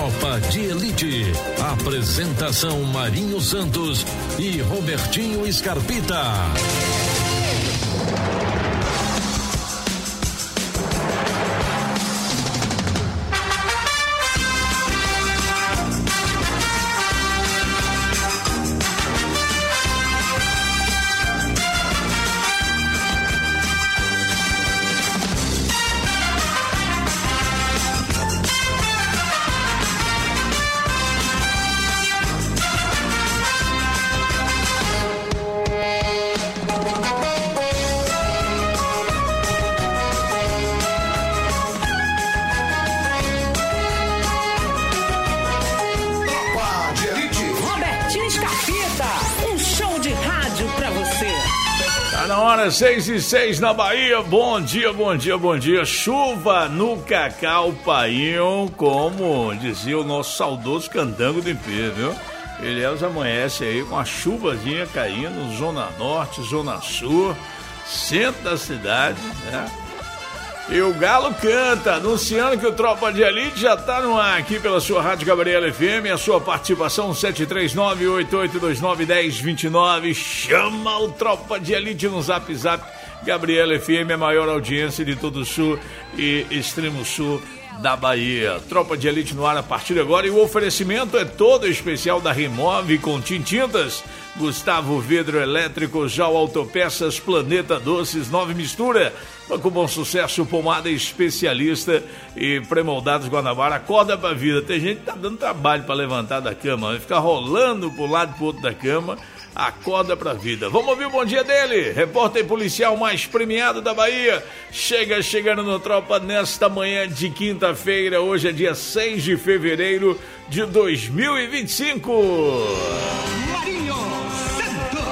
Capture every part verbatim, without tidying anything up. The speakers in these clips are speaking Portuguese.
Tropa de Elite. Apresentação Marinho Santos e Robertinho Scarpita. seis e seis na Bahia, bom dia, bom dia, bom dia. Chuva no Cacau Painho, como dizia o nosso saudoso Candango do Impê, viu? Ilhéus amanhece aí com a chuvazinha caindo, zona norte, zona sul, centro da cidade, né? E o Galo canta, anunciando que o Tropa de Elite já tá no ar aqui pela sua Rádio Gabriela F M. A sua participação sete três nove, oito oito dois nove, um zero dois nove. Chama o Tropa de Elite no Zap Zap. Gabriela F M, a maior audiência de todo o sul e extremo sul da Bahia. Tropa de Elite no ar a partir de agora. E o oferecimento é todo especial da Remove com Tintintas, Gustavo Vidro Elétrico, Jau Autopeças, Planeta Doces, Nove Mistura, com bom sucesso, pomada especialista e pré-moldados Guanabara. Acorda pra vida. Tem gente que tá dando trabalho pra levantar da cama, vai ficar rolando pro lado e pro outro da cama. Acorda pra vida. Vamos ouvir o bom dia dele, repórter policial mais premiado da Bahia. Chega chegando no Tropa nesta manhã de quinta-feira. Hoje é dia seis de fevereiro de dois mil e vinte e cinco. Marinho Santos.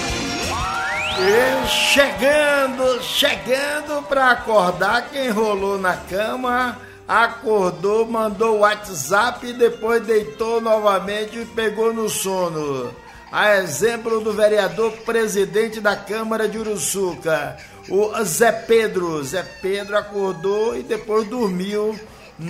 E chegando, chegando pra acordar, quem rolou na cama, acordou, mandou o WhatsApp e depois deitou novamente e pegou no sono. A exemplo do vereador presidente da Câmara de Uruçuca, o Zé Pedro. Zé Pedro acordou e depois dormiu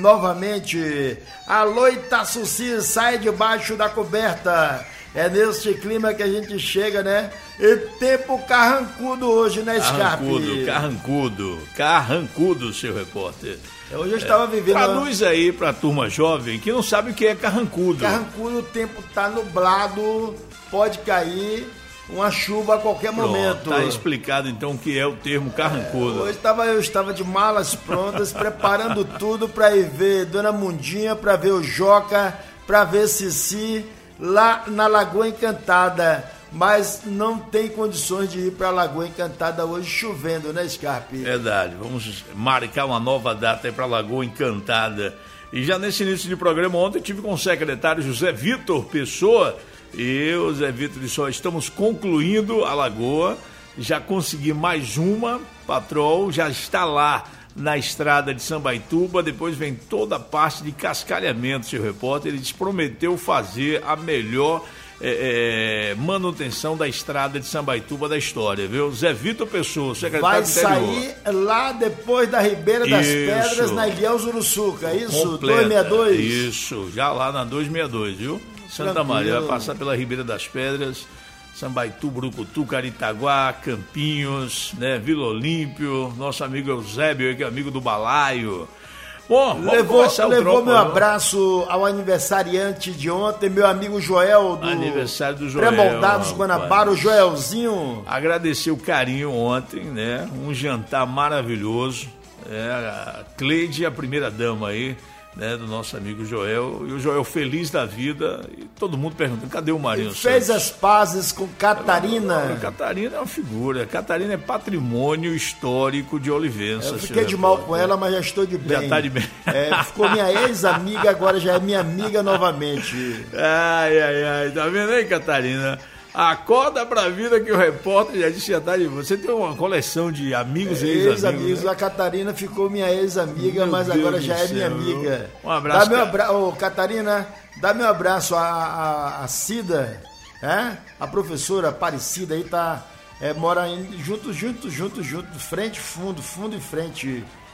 novamente. Alô, Itaçuci, sai debaixo da coberta. É nesse clima que a gente chega, né? E tempo carrancudo hoje, né, Scarpe? Carrancudo, carrancudo, carrancudo, seu repórter. Hoje eu estava vivendo... Traduz aí pra turma jovem que não sabe o que é carrancudo. Carrancudo, o tempo tá nublado, pode cair uma chuva a qualquer Pronto, momento. Tá explicado então o que é o termo carrancudo. É, hoje tava, eu estava de malas prontas, preparando tudo para ir ver Dona Mundinha, para ver o Joca, para ver Cici, lá na Lagoa Encantada. Mas não tem condições de ir para a Lagoa Encantada hoje chovendo, né, Scarpe? Verdade, vamos marcar uma nova data aí para a Lagoa Encantada. E já nesse início de programa ontem tive com o secretário José Vitor Pessoa e o José Vitor disse, ó, estamos concluindo a Lagoa, já consegui mais uma, patrol, já está lá na estrada de Sambaituba, depois vem toda a parte de cascalhamento, seu repórter, ele prometeu fazer a melhor É, é, manutenção da estrada de Sambaituba da história, viu? Zé Vitor Pessoa, secretário do Interior. Vai sair lá depois da Ribeira das isso. Pedras, na Ilhéus Uruçuca, isso? Completa. duzentos e sessenta e dois? Isso, já lá na duzentos e sessenta e dois, viu? Santa Tranquilo. Maria, vai passar pela Ribeira das Pedras, Sambaituba, Brucutu, Caritaguá, Campinhos, né? Vila Olímpio, nosso amigo Eusébio, que é amigo do Balaio. Bom, levou, levou meu abraço ao aniversariante de ontem, meu amigo Joel, do aniversário do Joel, Pré-moldados Guanabara, o Joelzinho. Agradecer o carinho ontem, né? Um jantar maravilhoso. É, a Cleide, a primeira dama aí, né, do nosso amigo Joel, e o Joel feliz da vida, e todo mundo perguntando, cadê o Marinho Santos? Fez as pazes com Catarina. A Catarina é uma figura, Catarina é patrimônio histórico de Olivença. Eu fiquei de mal com ela, mas já estou de bem. Já tá de bem. É, ficou minha ex-amiga, agora já é minha amiga novamente. Ai, ai, ai, tá vendo aí, Catarina? Acorda pra vida que o repórter já disse, já tá de... Você tem uma coleção de amigos e ex-amigos. Ex-amigos, né? A Catarina ficou minha ex-amiga, meu mas Deus agora já é minha amiga. Um abraço. Dá meu abra... Ô, Catarina, dá meu abraço à, à, à Cida, é? A professora Aparecida aí tá, é, mora em, junto, junto, junto, junto, frente, fundo, fundo e frente.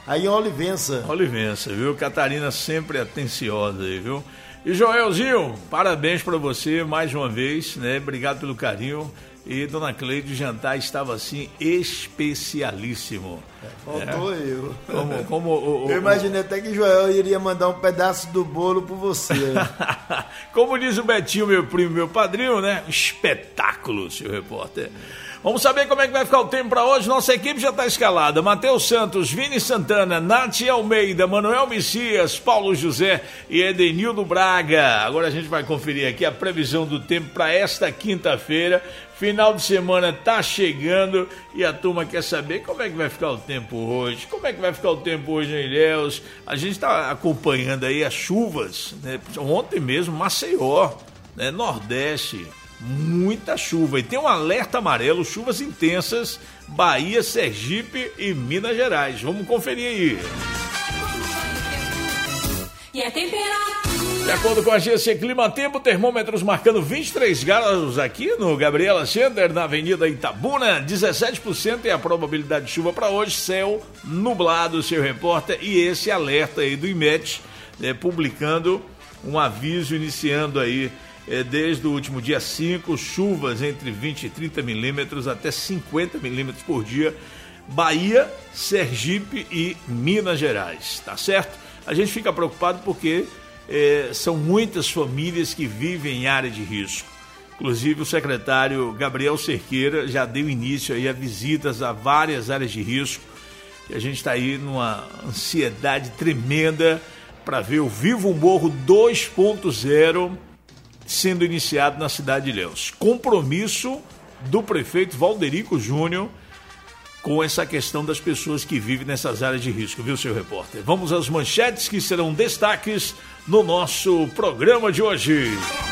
aí em Olivença. Olivença, viu? Catarina sempre atenciosa aí, viu? E Joelzinho, parabéns pra você mais uma vez, né? Obrigado pelo carinho. E Dona Cleide, o jantar estava assim, especialíssimo. É, faltou é. eu. Como, como o, o, eu imaginei até que Joel iria mandar um pedaço do bolo por você. Como diz o Betinho, meu primo, meu padrinho, né? Espetáculo, seu repórter. Vamos saber como é que vai ficar o tempo para hoje. Nossa equipe já está escalada. Matheus Santos, Vini Santana, Nath Almeida, Manuel Messias, Paulo José e Edenildo Braga. Agora a gente vai conferir aqui a previsão do tempo para esta quinta-feira. Final de semana tá chegando e a turma quer saber como é que vai ficar o tempo hoje. Como é que vai ficar o tempo hoje em Ilhéus? A gente está acompanhando aí as chuvas, né? Ontem mesmo, Maceió, né? Nordeste. Muita chuva e tem um alerta amarelo, chuvas intensas, Bahia, Sergipe e Minas Gerais. Vamos conferir aí. E a temperatura? De acordo com a agência Clima Tempo, termômetros marcando vinte e três graus aqui no Gabriela Sender, na Avenida Itabuna, dezessete por cento é a probabilidade de chuva para hoje, céu nublado, seu repórter, e esse alerta aí do IMET, né, publicando um aviso iniciando aí É, desde o último dia cinco, chuvas entre vinte e trinta milímetros até cinquenta milímetros por dia, Bahia, Sergipe e Minas Gerais, tá certo? A gente fica preocupado porque é, são muitas famílias que vivem em área de risco. Inclusive o secretário Gabriel Cerqueira já deu início aí a visitas a várias áreas de risco e a gente está aí numa ansiedade tremenda para ver o Viva o Morro dois ponto zero sendo iniciado na cidade de Ilhéus. Compromisso do prefeito Valderico Júnior com essa questão das pessoas que vivem nessas áreas de risco, viu, seu repórter? Vamos às manchetes que serão destaques no nosso programa de hoje.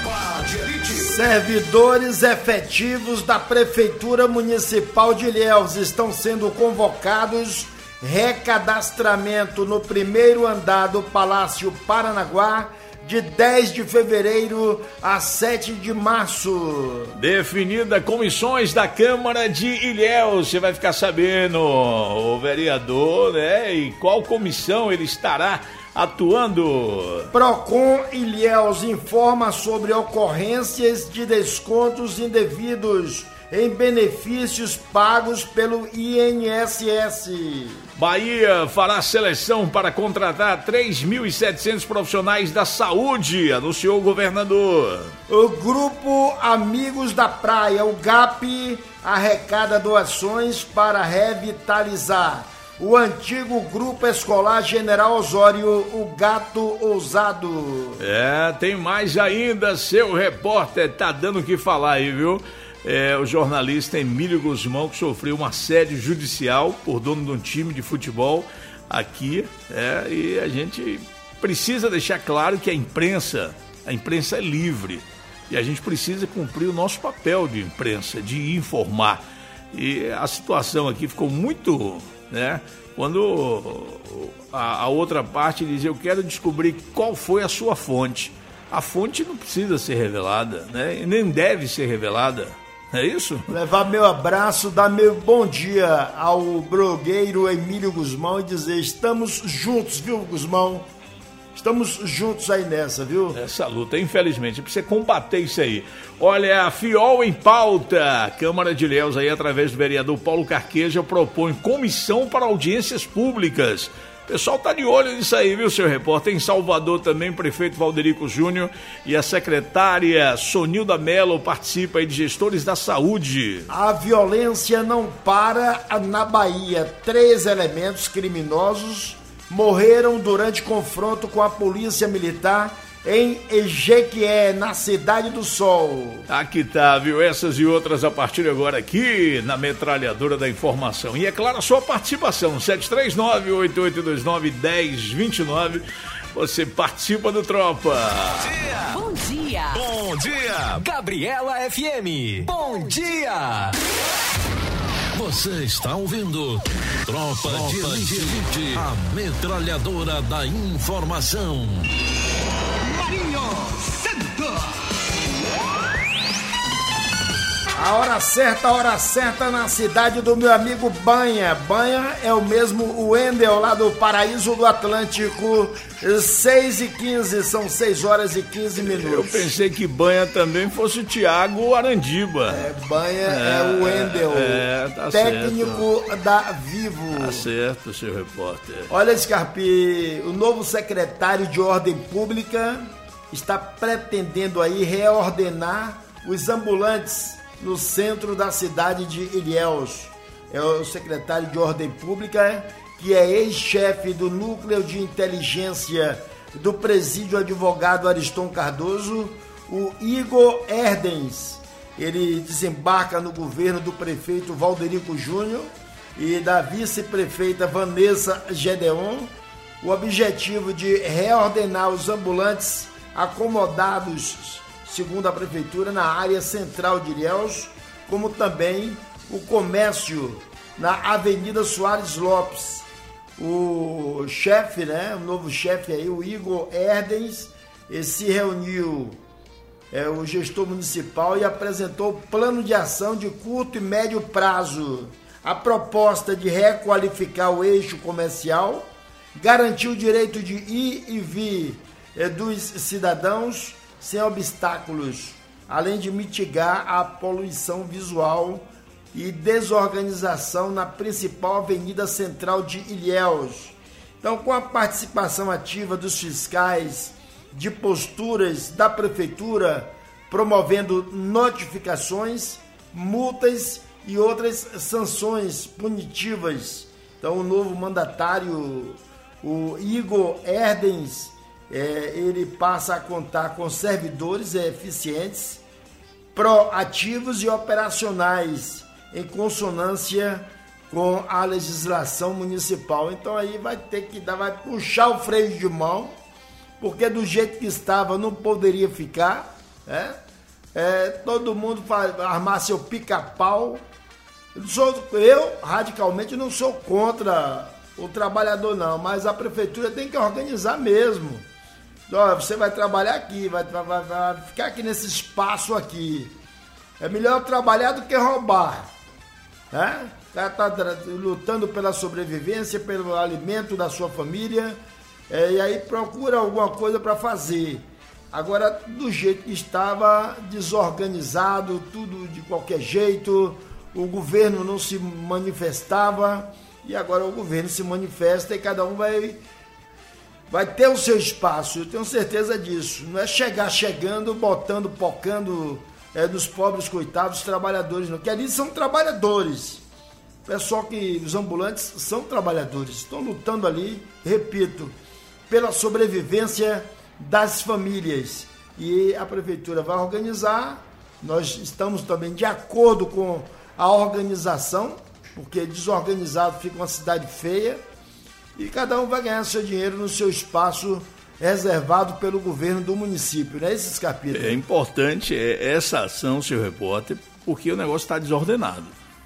Servidores efetivos da Prefeitura Municipal de Ilhéus estão sendo convocados. Recadastramento no primeiro andar do Palácio Paranaguá, de dez de fevereiro a sete de março. Definida comissões da Câmara de Ilhéus. Você vai ficar sabendo, o vereador, né? E qual comissão ele estará atuando. Procon Ilhéus informa sobre ocorrências de descontos indevidos em benefícios pagos pelo I N S S. Bahia fará seleção para contratar três mil e setecentos profissionais da saúde, anunciou o governador. O grupo Amigos da Praia, o G A P, arrecada doações para revitalizar o antigo Grupo Escolar General Osório, o Gato Ousado. É, tem mais ainda, seu repórter tá dando o que falar aí, viu? É, o jornalista Emílio Guzmão, que sofreu um assédio judicial por dono de um time de futebol aqui, é, e a gente precisa deixar claro que a imprensa, a imprensa é livre, e a gente precisa cumprir o nosso papel de imprensa, de informar. E a situação aqui ficou muito, né, quando a, a outra parte diz, eu quero descobrir qual foi a sua fonte. A fonte não precisa ser revelada, né, e nem deve ser revelada. É isso? Levar meu abraço, dar meu bom dia ao blogueiro Emílio Guzmão e dizer, estamos juntos, viu, Guzmão? Estamos juntos aí nessa, viu? Essa luta, infelizmente, precisa combater isso aí. Olha, a Fiol em pauta. A Câmara de Ilhéus aí, através do vereador Paulo Carqueja, propõe comissão para audiências públicas. O pessoal tá de olho nisso aí, viu, seu repórter? Em Salvador também, o prefeito Valderico Júnior e a secretária Sonilda Mello participa aí de gestores da saúde. A violência não para na Bahia. Três elementos criminosos morreram durante confronto com a polícia militar em Ejequié, na Cidade do Sol. Aqui tá, viu? Essas e outras a partir de agora aqui na Metralhadora da Informação. E é claro, a sua participação, sete três nove, oito oito dois nove, um zero dois nove. Você participa do Tropa. Bom dia. Bom dia. Gabriela F M. Bom dia. Você está ouvindo Tropa, Tropa de Elite, Elite, a Metralhadora da Informação. Marinho Santos. A hora certa, a hora certa na cidade do meu amigo Banha. Banha é o mesmo Wendel lá do Paraíso do Atlântico. seis e quinze, são seis horas e quinze minutos. Eu pensei que Banha também fosse o Thiago Arandiba. É, Banha é, é o Wendel, é, tá técnico certo. da Vivo. Tá certo, seu repórter. Olha, Scarpi, o novo secretário de Ordem Pública está pretendendo aí reordenar os ambulantes no centro da cidade de Ilhéus. É o secretário de Ordem Pública, que é ex-chefe do Núcleo de Inteligência do Presídio Advogado Ariston Cardoso, o Igor Erdens. Ele desembarca no governo do prefeito Valderico Júnior e da vice-prefeita Vanessa Gedeon. O objetivo de reordenar os ambulantes acomodados, segundo a prefeitura, na área central de Ilhéus, como também o comércio na Avenida Soares Lopes. O chefe, né, o novo chefe aí, o Igor Erdens, se reuniu, é, o gestor municipal, e apresentou o plano de ação de curto e médio prazo. A proposta de requalificar o eixo comercial, garantir o direito de ir e vir é, dos cidadãos sem obstáculos, além de mitigar a poluição visual e desorganização na principal avenida central de Ilhéus. Então, com a participação ativa dos fiscais de posturas da prefeitura, promovendo notificações, multas e outras sanções punitivas. Então, o novo mandatário, o Igor Erdens, É, ele passa a contar com servidores eficientes, proativos e operacionais, em consonância com a legislação municipal. Então aí vai ter que dar, vai puxar o freio de mão, porque do jeito que estava não poderia ficar, né? É, todo mundo faz, armar seu pica-pau. Eu, eu, radicalmente, não sou contra o trabalhador, não, mas a prefeitura tem que organizar mesmo. Você vai trabalhar aqui, vai, vai, vai ficar aqui nesse espaço aqui. É melhor trabalhar do que roubar, né? O cara está lutando pela sobrevivência, pelo alimento da sua família, é, e aí procura alguma coisa para fazer. Agora, do jeito que estava, desorganizado, tudo de qualquer jeito, o governo não se manifestava, e agora o governo se manifesta e cada um vai... vai ter o seu espaço, eu tenho certeza disso. Não é chegar chegando, botando, pocando é, nos pobres, coitados, trabalhadores, não. Que ali são trabalhadores. O pessoal que, os ambulantes são trabalhadores, estão lutando ali, repito, pela sobrevivência das famílias. E a prefeitura vai organizar, nós estamos também de acordo com a organização, porque desorganizado fica uma cidade feia, e cada um vai ganhar seu dinheiro no seu espaço reservado pelo governo do município, não é esses capítulos? É importante essa ação, seu repórter, porque o negócio está desordenado.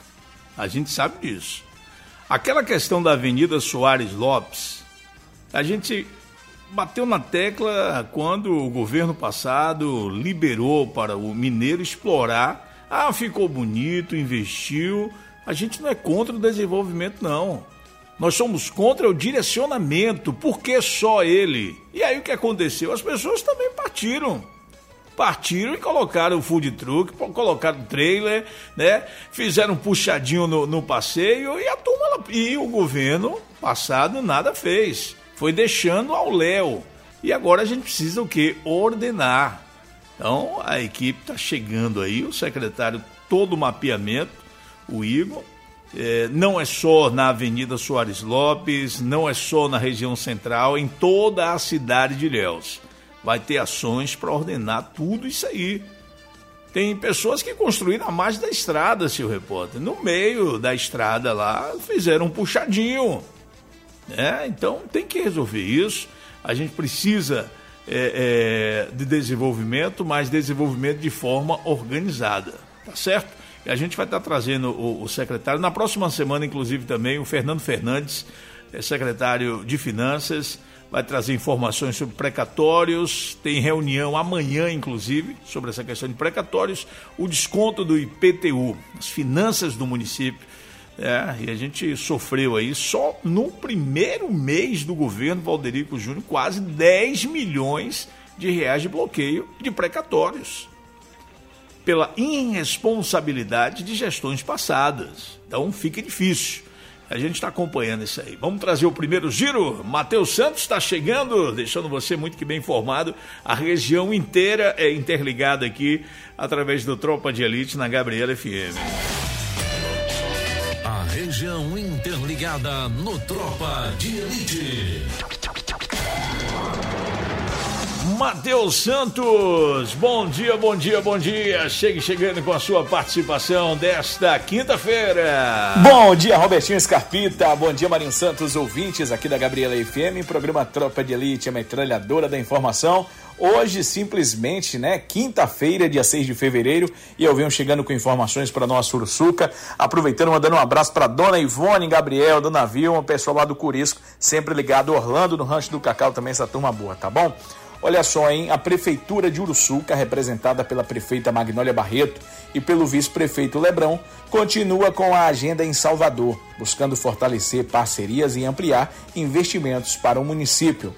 A gente sabe disso. Aquela questão da Avenida Soares Lopes, a gente bateu na tecla quando o governo passado liberou para o mineiro explorar. Ah, ficou bonito, investiu. A gente não é contra o desenvolvimento, não. Nós somos contra o direcionamento, porque só ele? E aí o que aconteceu? As pessoas também partiram. Partiram e colocaram o food truck, colocaram o trailer, né? Fizeram um puxadinho no, no passeio e a turma, e o governo passado nada fez. Foi deixando ao léu. E agora a gente precisa o quê? Ordenar. Então a equipe está chegando aí, o secretário, todo o mapeamento, o Igor. É, não é só na Avenida Soares Lopes, não é só na região central, em toda a cidade de Ilhéus. Vai ter ações para ordenar tudo isso aí. Tem pessoas que construíram a margem da estrada, seu repórter. No meio da estrada lá, fizeram um puxadinho. Né? Então tem que resolver isso. A gente precisa é, é, de desenvolvimento, mas desenvolvimento de forma organizada. Tá certo? E a gente vai estar trazendo o, o secretário, na próxima semana, inclusive, também, o Fernando Fernandes, é secretário de Finanças, vai trazer informações sobre precatórios, tem reunião amanhã, inclusive, sobre essa questão de precatórios, o desconto do I P T U, as finanças do município. É, e a gente sofreu aí só no primeiro mês do governo Valderico Júnior quase dez milhões de reais de bloqueio de precatórios pela irresponsabilidade de gestões passadas. Então fica difícil. A gente está acompanhando isso aí. Vamos trazer o primeiro giro. Matheus Santos está chegando, deixando você muito que bem informado. A região inteira é interligada aqui através do Tropa de Elite na Gabriela F M. A região interligada no Tropa de Elite. Matheus Santos, bom dia, bom dia, bom dia. Chegue chegando com a sua participação desta quinta-feira. Bom dia, Robertinho Scarpita. Bom dia, Marinho Santos, ouvintes aqui da Gabriela F M, programa Tropa de Elite, a metralhadora da informação. Hoje, simplesmente, né, quinta-feira, dia seis de fevereiro, e eu venho chegando com informações para nossa Uruçuca, aproveitando, mandando um abraço para dona Ivone, Gabriel, dona Vilma, o pessoal lá do Curisco, sempre ligado, Orlando, no Rancho do Cacau, também essa turma boa, tá bom? Olha só, hein, a Prefeitura de Uruçuca, representada pela prefeita Magnólia Barreto e pelo vice-prefeito Lebrão, continua com a agenda em Salvador, buscando fortalecer parcerias e ampliar investimentos para o município.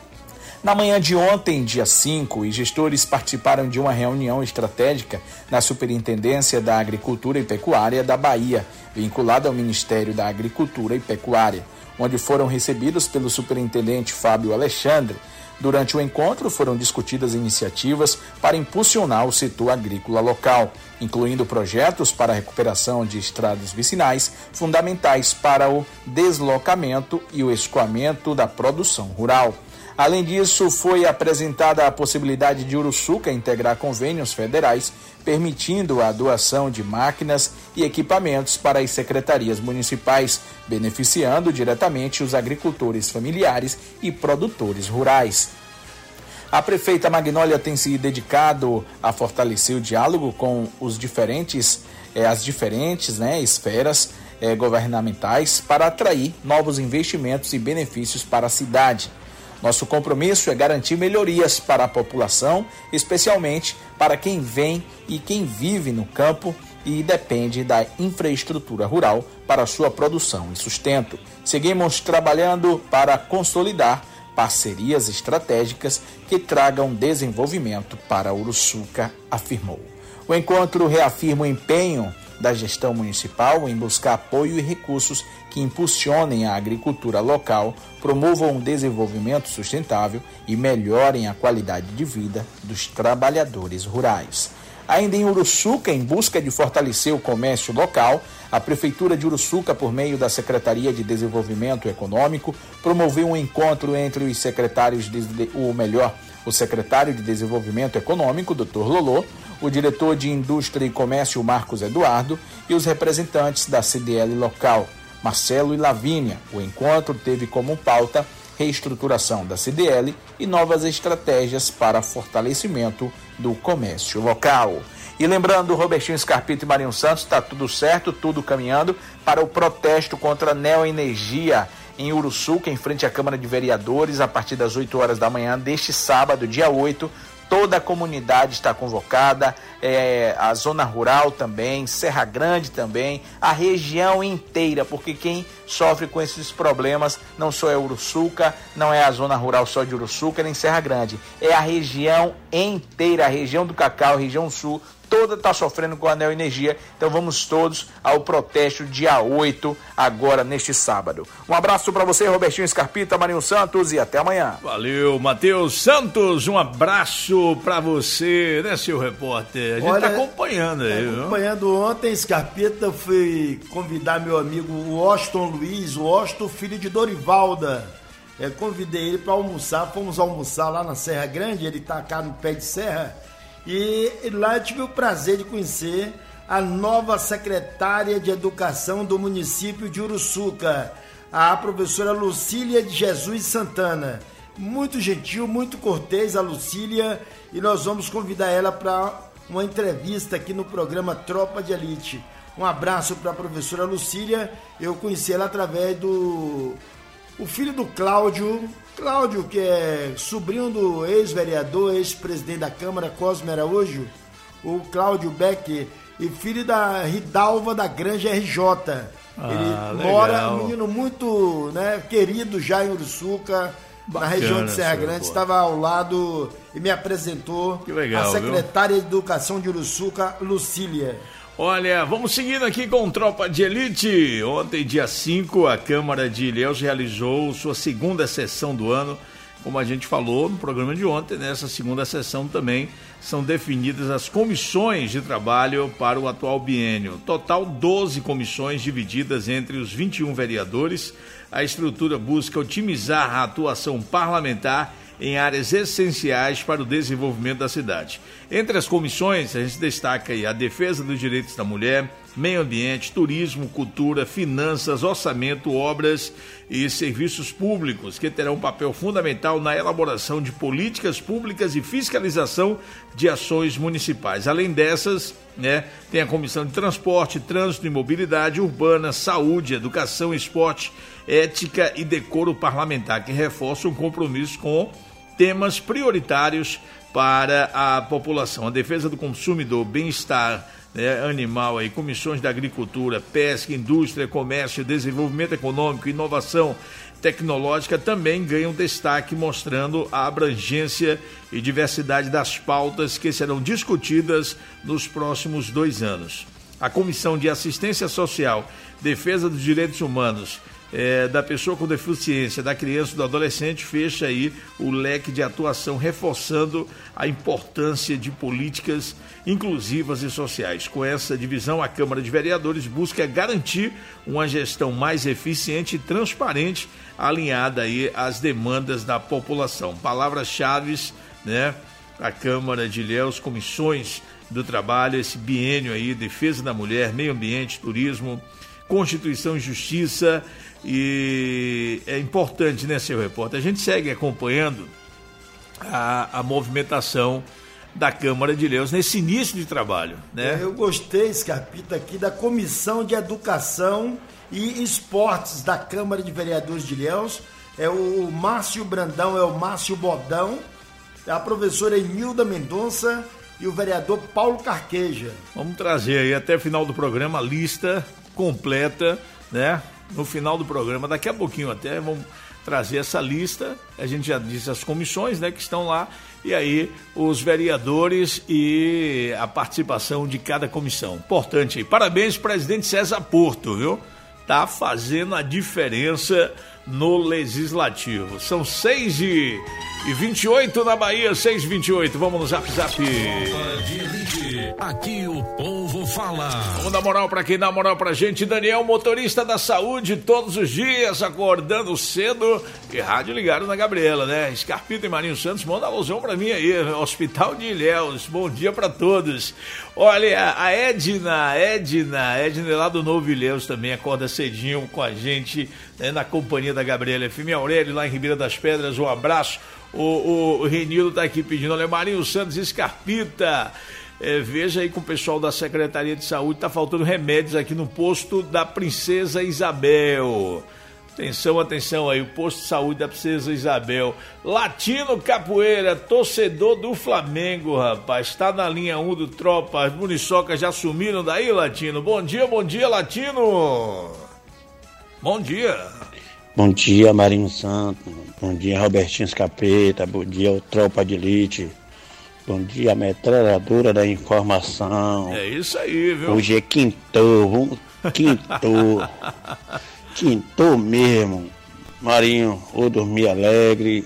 Na manhã de ontem, dia cinco, os gestores participaram de uma reunião estratégica na Superintendência da Agricultura e Pecuária da Bahia, vinculada ao Ministério da Agricultura e Pecuária, onde foram recebidos pelo superintendente Fábio Alexandre. Durante o encontro, foram discutidas iniciativas para impulsionar o setor agrícola local, incluindo projetos para a recuperação de estradas vicinais, fundamentais para o deslocamento e o escoamento da produção rural. Além disso, foi apresentada a possibilidade de Uruçuca integrar convênios federais, permitindo a doação de máquinas e equipamentos para as secretarias municipais, beneficiando diretamente os agricultores familiares e produtores rurais. A prefeita Magnólia tem se dedicado a fortalecer o diálogo com os diferentes, eh, as diferentes né, esferas eh, governamentais para atrair novos investimentos e benefícios para a cidade. Nosso compromisso é garantir melhorias para a população, especialmente para quem vem e quem vive no campo e depende da infraestrutura rural para sua produção e sustento. Seguimos trabalhando para consolidar parcerias estratégicas que tragam desenvolvimento para Uruçuca, afirmou. O encontro reafirma o empenho da gestão municipal em buscar apoio e recursos que impulsionem a agricultura local, promovam um desenvolvimento sustentável e melhorem a qualidade de vida dos trabalhadores rurais. Ainda em Uruçuca, em busca de fortalecer o comércio local, a Prefeitura de Uruçuca, por meio da Secretaria de Desenvolvimento Econômico, promoveu um encontro entre os secretários, de, ou melhor, o secretário de Desenvolvimento Econômico, doutor Lolô, o diretor de Indústria e Comércio, Marcos Eduardo, e os representantes da C D L local, Marcelo e Lavínia. O encontro teve como pauta reestruturação da C D L e novas estratégias para fortalecimento do comércio local. E lembrando, Robertinho Scarpita e Marinho Santos, está tudo certo, tudo caminhando para o protesto contra a Neoenergia em Uruçuca, em frente à Câmara de Vereadores, a partir das oito horas da manhã deste sábado, dia oito. Toda a comunidade está convocada, é, a zona rural também, Serra Grande também, a região inteira, porque quem sofre com esses problemas não só é Uruçuca, não é a zona rural só de Uruçuca, nem Serra Grande, é a região inteira, a região do Cacau, a região sul, toda está sofrendo com a Neoenergia. Então vamos todos ao protesto dia oito, agora neste sábado. Um abraço para você, Robertinho Scarpita, Marinho Santos, e até amanhã. Valeu, Matheus Santos, um abraço para você, né, seu repórter? A gente está acompanhando aí, viu? Acompanhando ontem, Scarpita, fui convidar meu amigo Washington Luiz, o Washington, filho de Dorivalda. Eu convidei ele para almoçar, fomos almoçar lá na Serra Grande, ele está cá no pé de serra. E lá eu tive o prazer de conhecer a nova secretária de Educação do município de Uruçuca, a professora Lucília de Jesus Santana. Muito gentil, muito cortês a Lucília, e nós vamos convidar ela para uma entrevista aqui no programa Tropa de Elite. Um abraço para a professora Lucília, eu conheci ela através do o filho do Cláudio, Cláudio, que é sobrinho do ex-vereador, ex-presidente da Câmara, Cosme Araújo, o Cláudio Beck, e filho da Ridalva da Granja R J. Ah, Ele legal. mora, um menino muito, né, querido já em Uruçuca, Bacana, na região de Serra senhor, Grande, pô. estava ao lado e me apresentou Que legal, a secretária de Educação de Uruçuca, Lucília. Olha, vamos seguindo aqui com Tropa de Elite. Ontem, dia cinco, a Câmara de Ilhéus realizou sua segunda sessão do ano. Como a gente falou no programa de ontem, nessa segunda sessão também são definidas as comissões de trabalho para o atual biênio. Total doze comissões divididas entre os vinte e um vereadores. A estrutura busca otimizar a atuação parlamentar em áreas essenciais para o desenvolvimento da cidade. Entre as comissões, a gente destaca aí a defesa dos direitos da mulher, meio ambiente, turismo, cultura, finanças, orçamento, obras e serviços públicos, que terão um papel fundamental na elaboração de políticas públicas e fiscalização de ações municipais. Além dessas, né, tem a Comissão de Transporte, Trânsito e Mobilidade Urbana, Saúde, Educação, Esporte, Ética e Decoro Parlamentar, que reforça o compromisso com temas prioritários para a população. A defesa do consumidor, bem-estar, né, animal, aí, comissões da agricultura, pesca, indústria, comércio, desenvolvimento econômico, inovação tecnológica também ganham destaque, mostrando a abrangência e diversidade das pautas que serão discutidas nos próximos dois anos. A Comissão de Assistência Social, Defesa dos Direitos Humanos, É, da pessoa com deficiência, da criança e do adolescente, fecha aí o leque de atuação, reforçando a importância de políticas inclusivas e sociais. Com essa divisão, a Câmara de Vereadores busca garantir uma gestão mais eficiente e transparente, alinhada aí às demandas da população. Palavras-chave, né? A Câmara de Ilhéus, comissões do trabalho, esse biênio aí, defesa da mulher, meio ambiente, turismo, Constituição e Justiça. E é importante, né, seu repórter? A gente segue acompanhando a, a movimentação da Câmara de Ilhéus nesse início de trabalho, né? Eu gostei, Scarpita, aqui da Comissão de Educação e Esportes da Câmara de Vereadores de Ilhéus. É o Márcio Brandão, é o Márcio Bodão, a professora Enilda Mendonça e o vereador Paulo Carqueja. Vamos trazer aí até o final do programa a lista completa, né? No final do programa, daqui a pouquinho até, vamos trazer essa lista. A gente já disse as comissões, né, que estão lá, e aí os vereadores e a participação de cada comissão. Importante aí. Parabéns, presidente César Porto, viu? Tá fazendo a diferença no Legislativo. São seis e vinte e oito na Bahia, seis e vinte e oito. Vamos no Zap Zap. Tropa de Elite. Aqui o povo fala. Vamos dar moral pra quem dá moral pra gente. Daniel, motorista da saúde, todos os dias, acordando cedo e rádio ligado na Gabriela, né? Scarpita e Marinho Santos, manda alusão pra mim aí. Hospital de Ilhéus, bom dia pra todos. Olha, a Edna, Edna, Edna lá do Novo Ilhéus também acorda cedinho com a gente, né, na companhia da Gabriela F M. Aurélio lá em Ribeira das Pedras, um abraço. O, o, o Renildo tá aqui pedindo, olha, Marinho Santos e Scarpita, é, veja aí com o pessoal da Secretaria de Saúde, tá faltando remédios aqui no posto da Princesa Isabel. Atenção, atenção aí, o posto de saúde da Princesa Isabel. Latino Capoeira, torcedor do Flamengo, rapaz, tá na linha um do Tropa, as muniçocas já sumiram daí, Latino. Bom dia, bom dia, Latino. Bom dia. Bom dia, Marinho Santos. Bom dia, Robertinho Escapeta. Bom dia, o Tropa de Elite. Bom dia, a metralhadora da informação. É isso aí, viu? Hoje é quintou, vamos... quintou. Quintou mesmo. Marinho, eu dormi alegre.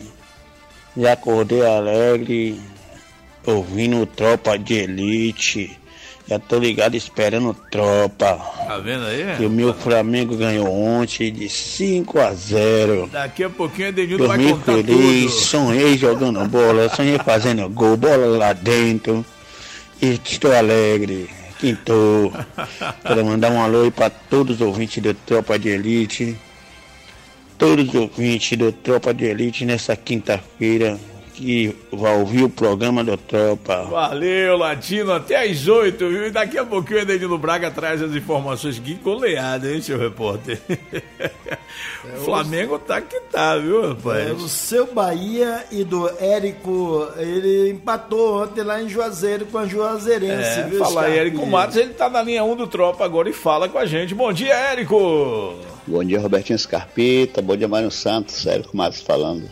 E acordei alegre, ouvindo o Tropa de Elite. Já tô ligado esperando Tropa. Tá vendo aí? Que o meu Flamengo ganhou ontem de cinco a zero. Daqui a pouquinho a Denildo vai Dormi contar feliz, tudo. sonhei jogando bola, sonhei fazendo gol, bola lá dentro. E estou alegre. Quintou. Quero mandar um alô aí para todos os ouvintes do Tropa de Elite. Todos os ouvintes do Tropa de Elite nessa quinta-feira. que vai ouvir o programa do Tropa. Valeu, Latino, até às oito, viu? E daqui a pouquinho o Edenildo Braga traz as informações. Que goleada, hein, seu repórter? É, o Flamengo tá que tá, viu, rapaz? É, o seu Bahia e do Érico, ele empatou ontem lá em Juazeiro com a Juazeirense, é, viu? Fala aí, Érico Matos, ele tá na linha um do Tropa agora e fala com a gente. Bom dia, Érico! Bom dia, Robertinho Scarpita, bom dia, Mário Santos, Érico Matos falando.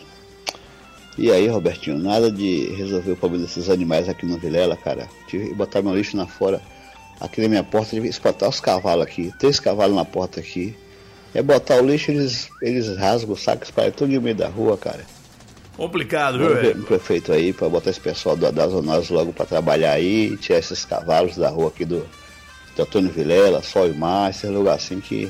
E aí, Robertinho, nada de resolver o problema desses animais aqui no Vilela, cara. Tive que botar meu lixo na fora, aqui na minha porta, tive que espantar os cavalos aqui, três cavalos na porta aqui. É botar o lixo, eles, eles rasgam o saco, espalham tudo no meio da rua, cara. Complicado, viu, velho? O prefeito aí, pra botar esse pessoal da, da Zonose logo pra trabalhar aí, tirar esses cavalos da rua aqui do, do Antônio Vilela, Sol e Mar, esse lugar assim que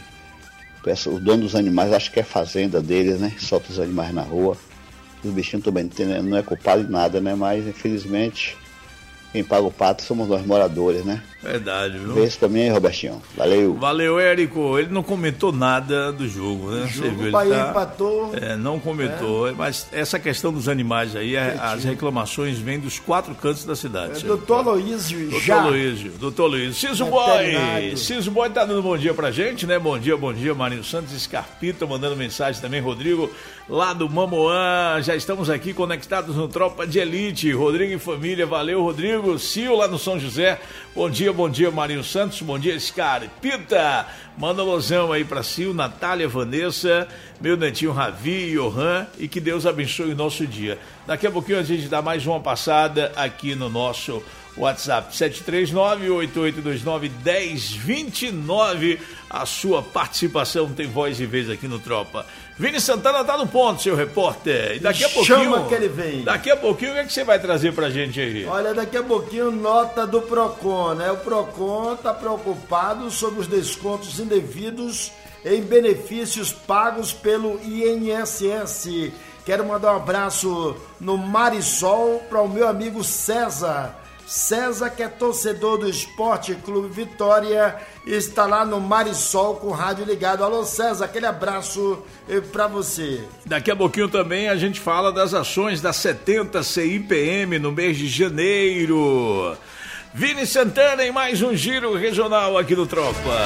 o dono dos animais, acho que é fazenda deles, né? Solta os animais na rua. Os bichinhos também não é culpado de nada, né? Mas, infelizmente, quem paga o pato somos nós moradores, né? Verdade, viu? Vê isso pra mim aí, Robertinho. Valeu. Valeu, Érico. Ele não comentou nada do jogo, né? O jogo, Você viu, o Bahia ele tá... empatou. É, não comentou. É. Mas essa questão dos animais aí, é, as reclamações vêm dos quatro cantos da cidade. É, doutor Aloysio, doutor já. Aloysio, doutor Aloysio. Ciso Boy. Ciso Boy tá dando bom dia pra gente, né? Bom dia, bom dia, Marinho Santos, Scarpita, mandando mensagem também, Rodrigo, lá do Mamoã. Já estamos aqui conectados no Tropa de Elite. Rodrigo e família, valeu, Rodrigo. Cio lá no São José. Bom dia, bom dia, Marinho Santos, bom dia, Scarpita. Manda alusão aí pra Sil, Natália, Vanessa, meu netinho Ravi, Johan, e que Deus abençoe o nosso dia. Daqui a pouquinho a gente dá mais uma passada aqui no nosso WhatsApp sete três nove, oito oito dois nove, um zero dois nove. A sua participação tem voz e vez aqui no Tropa. Vini Santana tá no ponto, seu repórter. E daqui a pouquinho. Chama que ele vem. Daqui a pouquinho, o que, é que você vai trazer pra gente aí? Olha, daqui a pouquinho, nota do Procon, né? O Procon tá preocupado sobre os descontos indevidos em benefícios pagos pelo I N S S. Quero mandar um abraço no Marisol para o meu amigo César. César, que é torcedor do Esporte Clube Vitória, está lá no Marisol com o rádio ligado. Alô, César, aquele abraço para você. Daqui a pouquinho também a gente fala das ações da setenta C I P M no mês de janeiro. Vini Santana em mais um giro regional aqui do Tropa.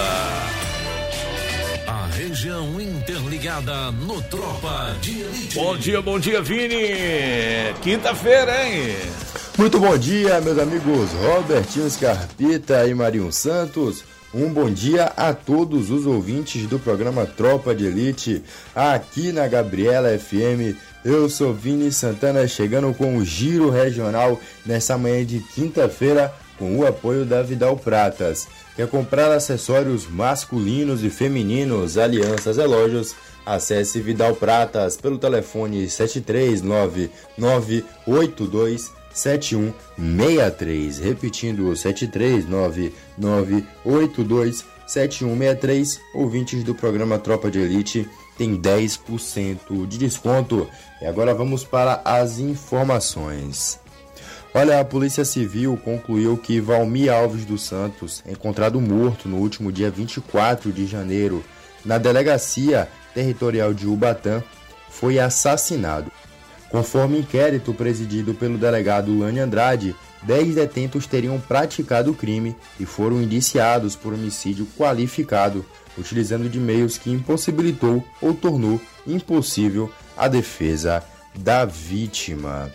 A região interligada no Tropa de Elite. Bom dia, bom dia, Vini. Quinta-feira, hein? Muito bom dia, meus amigos Robertinho Scarpita e Marinho Santos. Um bom dia a todos os ouvintes do programa Tropa de Elite, aqui na Gabriela F M. Eu sou Vini Santana, chegando com o Giro Regional nessa manhã de quinta-feira, com o apoio da Vidal Pratas. Quer comprar acessórios masculinos e femininos, alianças, relógios? Acesse Vidal Pratas pelo telefone sete três nove, nove oito dois sete um seis três, repetindo sete três nove, nove oito dois sete um seis três. Ouvintes do programa Tropa de Elite tem dez por cento de desconto. E agora vamos para as informações. Olha, a Polícia Civil concluiu que Valmir Alves dos Santos, encontrado morto no último dia vinte e quatro de janeiro na Delegacia Territorial de Ubatã, foi assassinado. Conforme inquérito presidido pelo delegado Lani Andrade, dez detentos teriam praticado o crime e foram indiciados por homicídio qualificado, utilizando de meios que impossibilitou ou tornou impossível a defesa da vítima.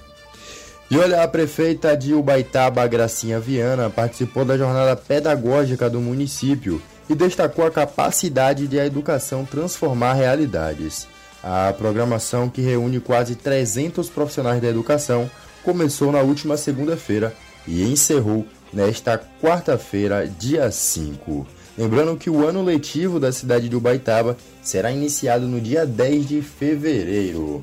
E olha, a prefeita de Ubaitaba, Gracinha Viana, participou da jornada pedagógica do município e destacou a capacidade de a educação transformar realidades. A programação, que reúne quase trezentos profissionais da educação, começou na última segunda-feira e encerrou nesta quarta-feira, dia cinco. Lembrando que o ano letivo da cidade de Ubaitaba será iniciado no dia dez de fevereiro.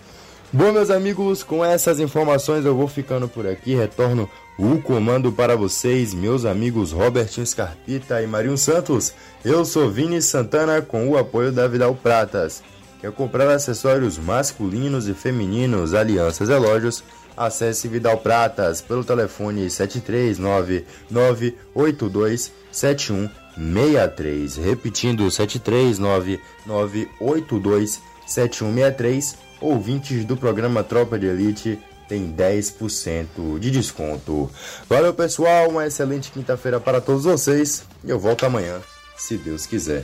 Bom, meus amigos, com essas informações eu vou ficando por aqui. Retorno o comando para vocês, meus amigos Robertinho Scarpita e Marinho Santos. Eu sou Vini Santana, com o apoio da Vidal Pratas. Quer comprar acessórios masculinos e femininos, alianças e relógios? Acesse Vidal Pratas pelo telefone sete três nove, nove oito dois sete um seis três. Repetindo, sete três nove, nove oito dois sete um seis três. Ouvintes do programa Tropa de Elite tem dez por cento de desconto. Valeu, pessoal, uma excelente quinta-feira para todos vocês e eu volto amanhã, se Deus quiser.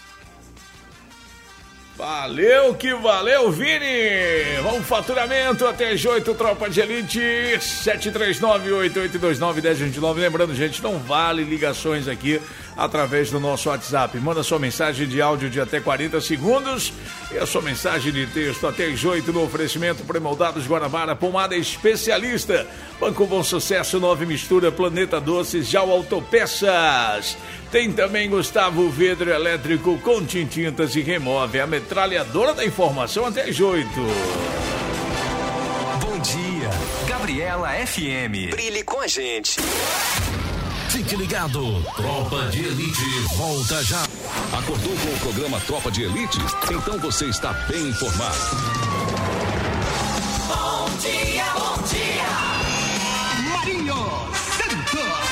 Valeu que valeu, Vini! Vamos faturamento até às oito, Tropa de Elite, sete três nove, oito oito dois nove, um zero dois nove. Lembrando, gente, não vale ligações aqui através do nosso WhatsApp. Manda sua mensagem de áudio de até quarenta segundos e a sua mensagem de texto até às oito no oferecimento Premoldados Guanabara, Pomada Especialista, Banco Bom Sucesso, Nove Mistura, Planeta Doces, Jau Autopeças. Tem também Gustavo Vidro Elétrico, Conte Tintas e Remove, a metralhadora da informação até às oito. Bom dia, Gabriela F M. Brilhe com a gente. Fique ligado, Tropa de Elite volta já. Acordou com o programa Tropa de Elite? Então você está bem informado. Bom dia, bom dia. Marinho Santos.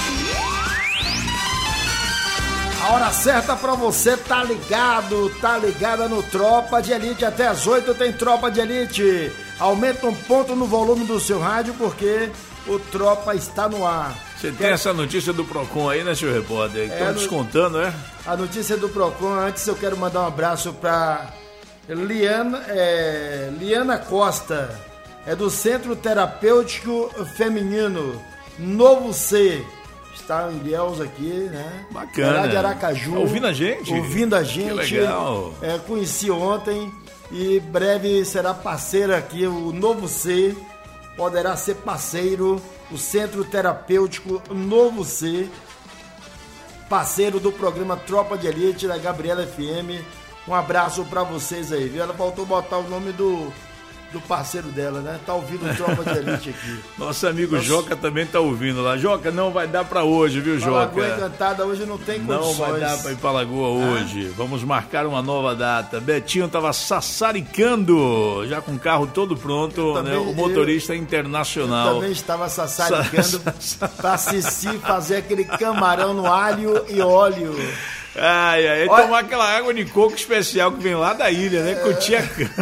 A hora certa pra você tá ligado, tá ligada no Tropa de Elite. Até as oito tem Tropa de Elite. Aumenta um ponto no volume do seu rádio porque o Tropa está no ar. Você tem essa notícia do Procon aí, né, senhor repórter? Estão É, descontando, é? A notícia do Procon, antes eu quero mandar um abraço pra Liana, é, Liana Costa, é do Centro Terapêutico Feminino, Novo C. Está em Ilhéus aqui, né? Bacana. Lá de Aracaju. Tá ouvindo a gente? Ouvindo a gente. Que legal. É, conheci ontem e breve será parceiro aqui, o Novo C. Poderá ser parceiro, o Centro Terapêutico Novo C, parceiro do programa Tropa de Elite da Gabriela F M. Um abraço pra vocês aí, viu? Ela faltou botar o nome do, do parceiro dela, né? Tá ouvindo o Tropa de Elite aqui. Nosso amigo Nossa. Joca também tá ouvindo lá. Joca, não vai dar pra hoje, viu, Joca? Lagoa Encantada hoje não tem condições. Não vai dar pra ir pra Lagoa hoje. Ah. Vamos marcar uma nova data. Betinho tava sassaricando, já com o carro todo pronto, também, né? O motorista eu, internacional. Eu também estava sassaricando pra Cici fazer aquele camarão no alho e óleo. Ai, ai, Olha... tomar aquela água de coco especial que vem lá da ilha, né? É... Cutia...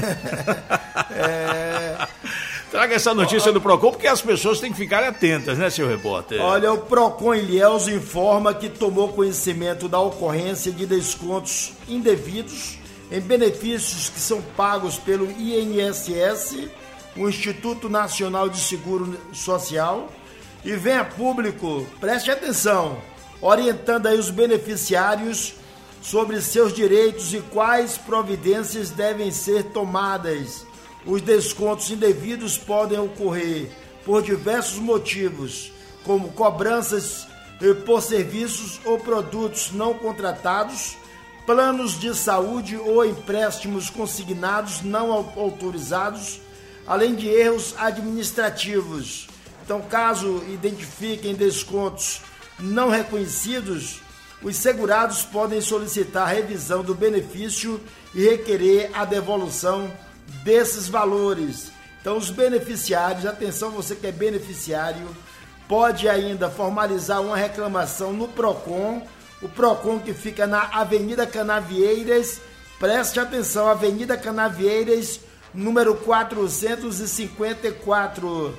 é... Traga essa notícia do Procon, porque as pessoas têm que ficar atentas, né, seu repórter? Olha, o Procon Ilhéus informa que tomou conhecimento da ocorrência de descontos indevidos em benefícios que são pagos pelo I N S S, o Instituto Nacional de Seguro Social, e vem a público, preste atenção, orientando aí os beneficiários sobre seus direitos e quais providências devem ser tomadas. Os descontos indevidos podem ocorrer por diversos motivos, como cobranças por serviços ou produtos não contratados, planos de saúde ou empréstimos consignados não autorizados, além de erros administrativos. Então, caso identifiquem descontos não reconhecidos, os segurados podem solicitar a revisão do benefício e requerer a devolução desses valores. Então, os beneficiários, atenção, você que é beneficiário, pode ainda formalizar uma reclamação no Procon, o Procon que fica na Avenida Canavieiras, preste atenção, Avenida Canavieiras, número quatrocentos e cinquenta e quatro,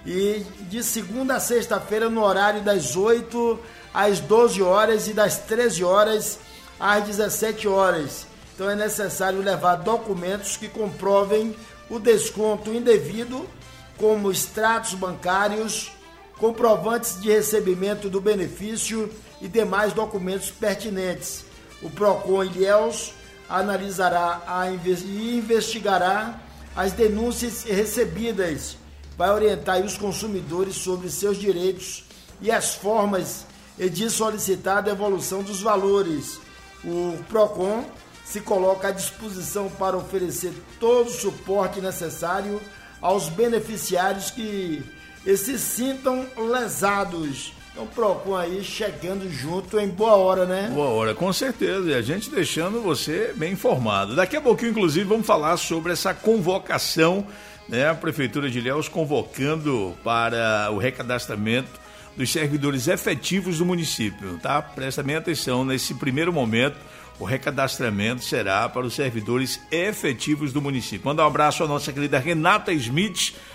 e de segunda a sexta-feira no horário das oito às doze horas e das treze horas às dezessete horas. Então é necessário levar documentos que comprovem o desconto indevido, como extratos bancários, comprovantes de recebimento do benefício e demais documentos pertinentes. O Procon Ilhéus analisará a inve- e investigará as denúncias recebidas, vai orientar os consumidores sobre seus direitos e as formas de solicitar a devolução dos valores. O Procon se coloca à disposição para oferecer todo o suporte necessário aos beneficiários que se sintam lesados. Então, o Procon aí chegando junto em boa hora, né? Boa hora, com certeza. E a gente deixando você bem informado. Daqui a pouquinho, inclusive, vamos falar sobre essa convocação, né? A Prefeitura de Ilhéus convocando para o recadastramento dos servidores efetivos do município, tá? Presta bem atenção, nesse primeiro momento, o recadastramento será para os servidores efetivos do município. Manda um abraço à nossa querida Renata Smith,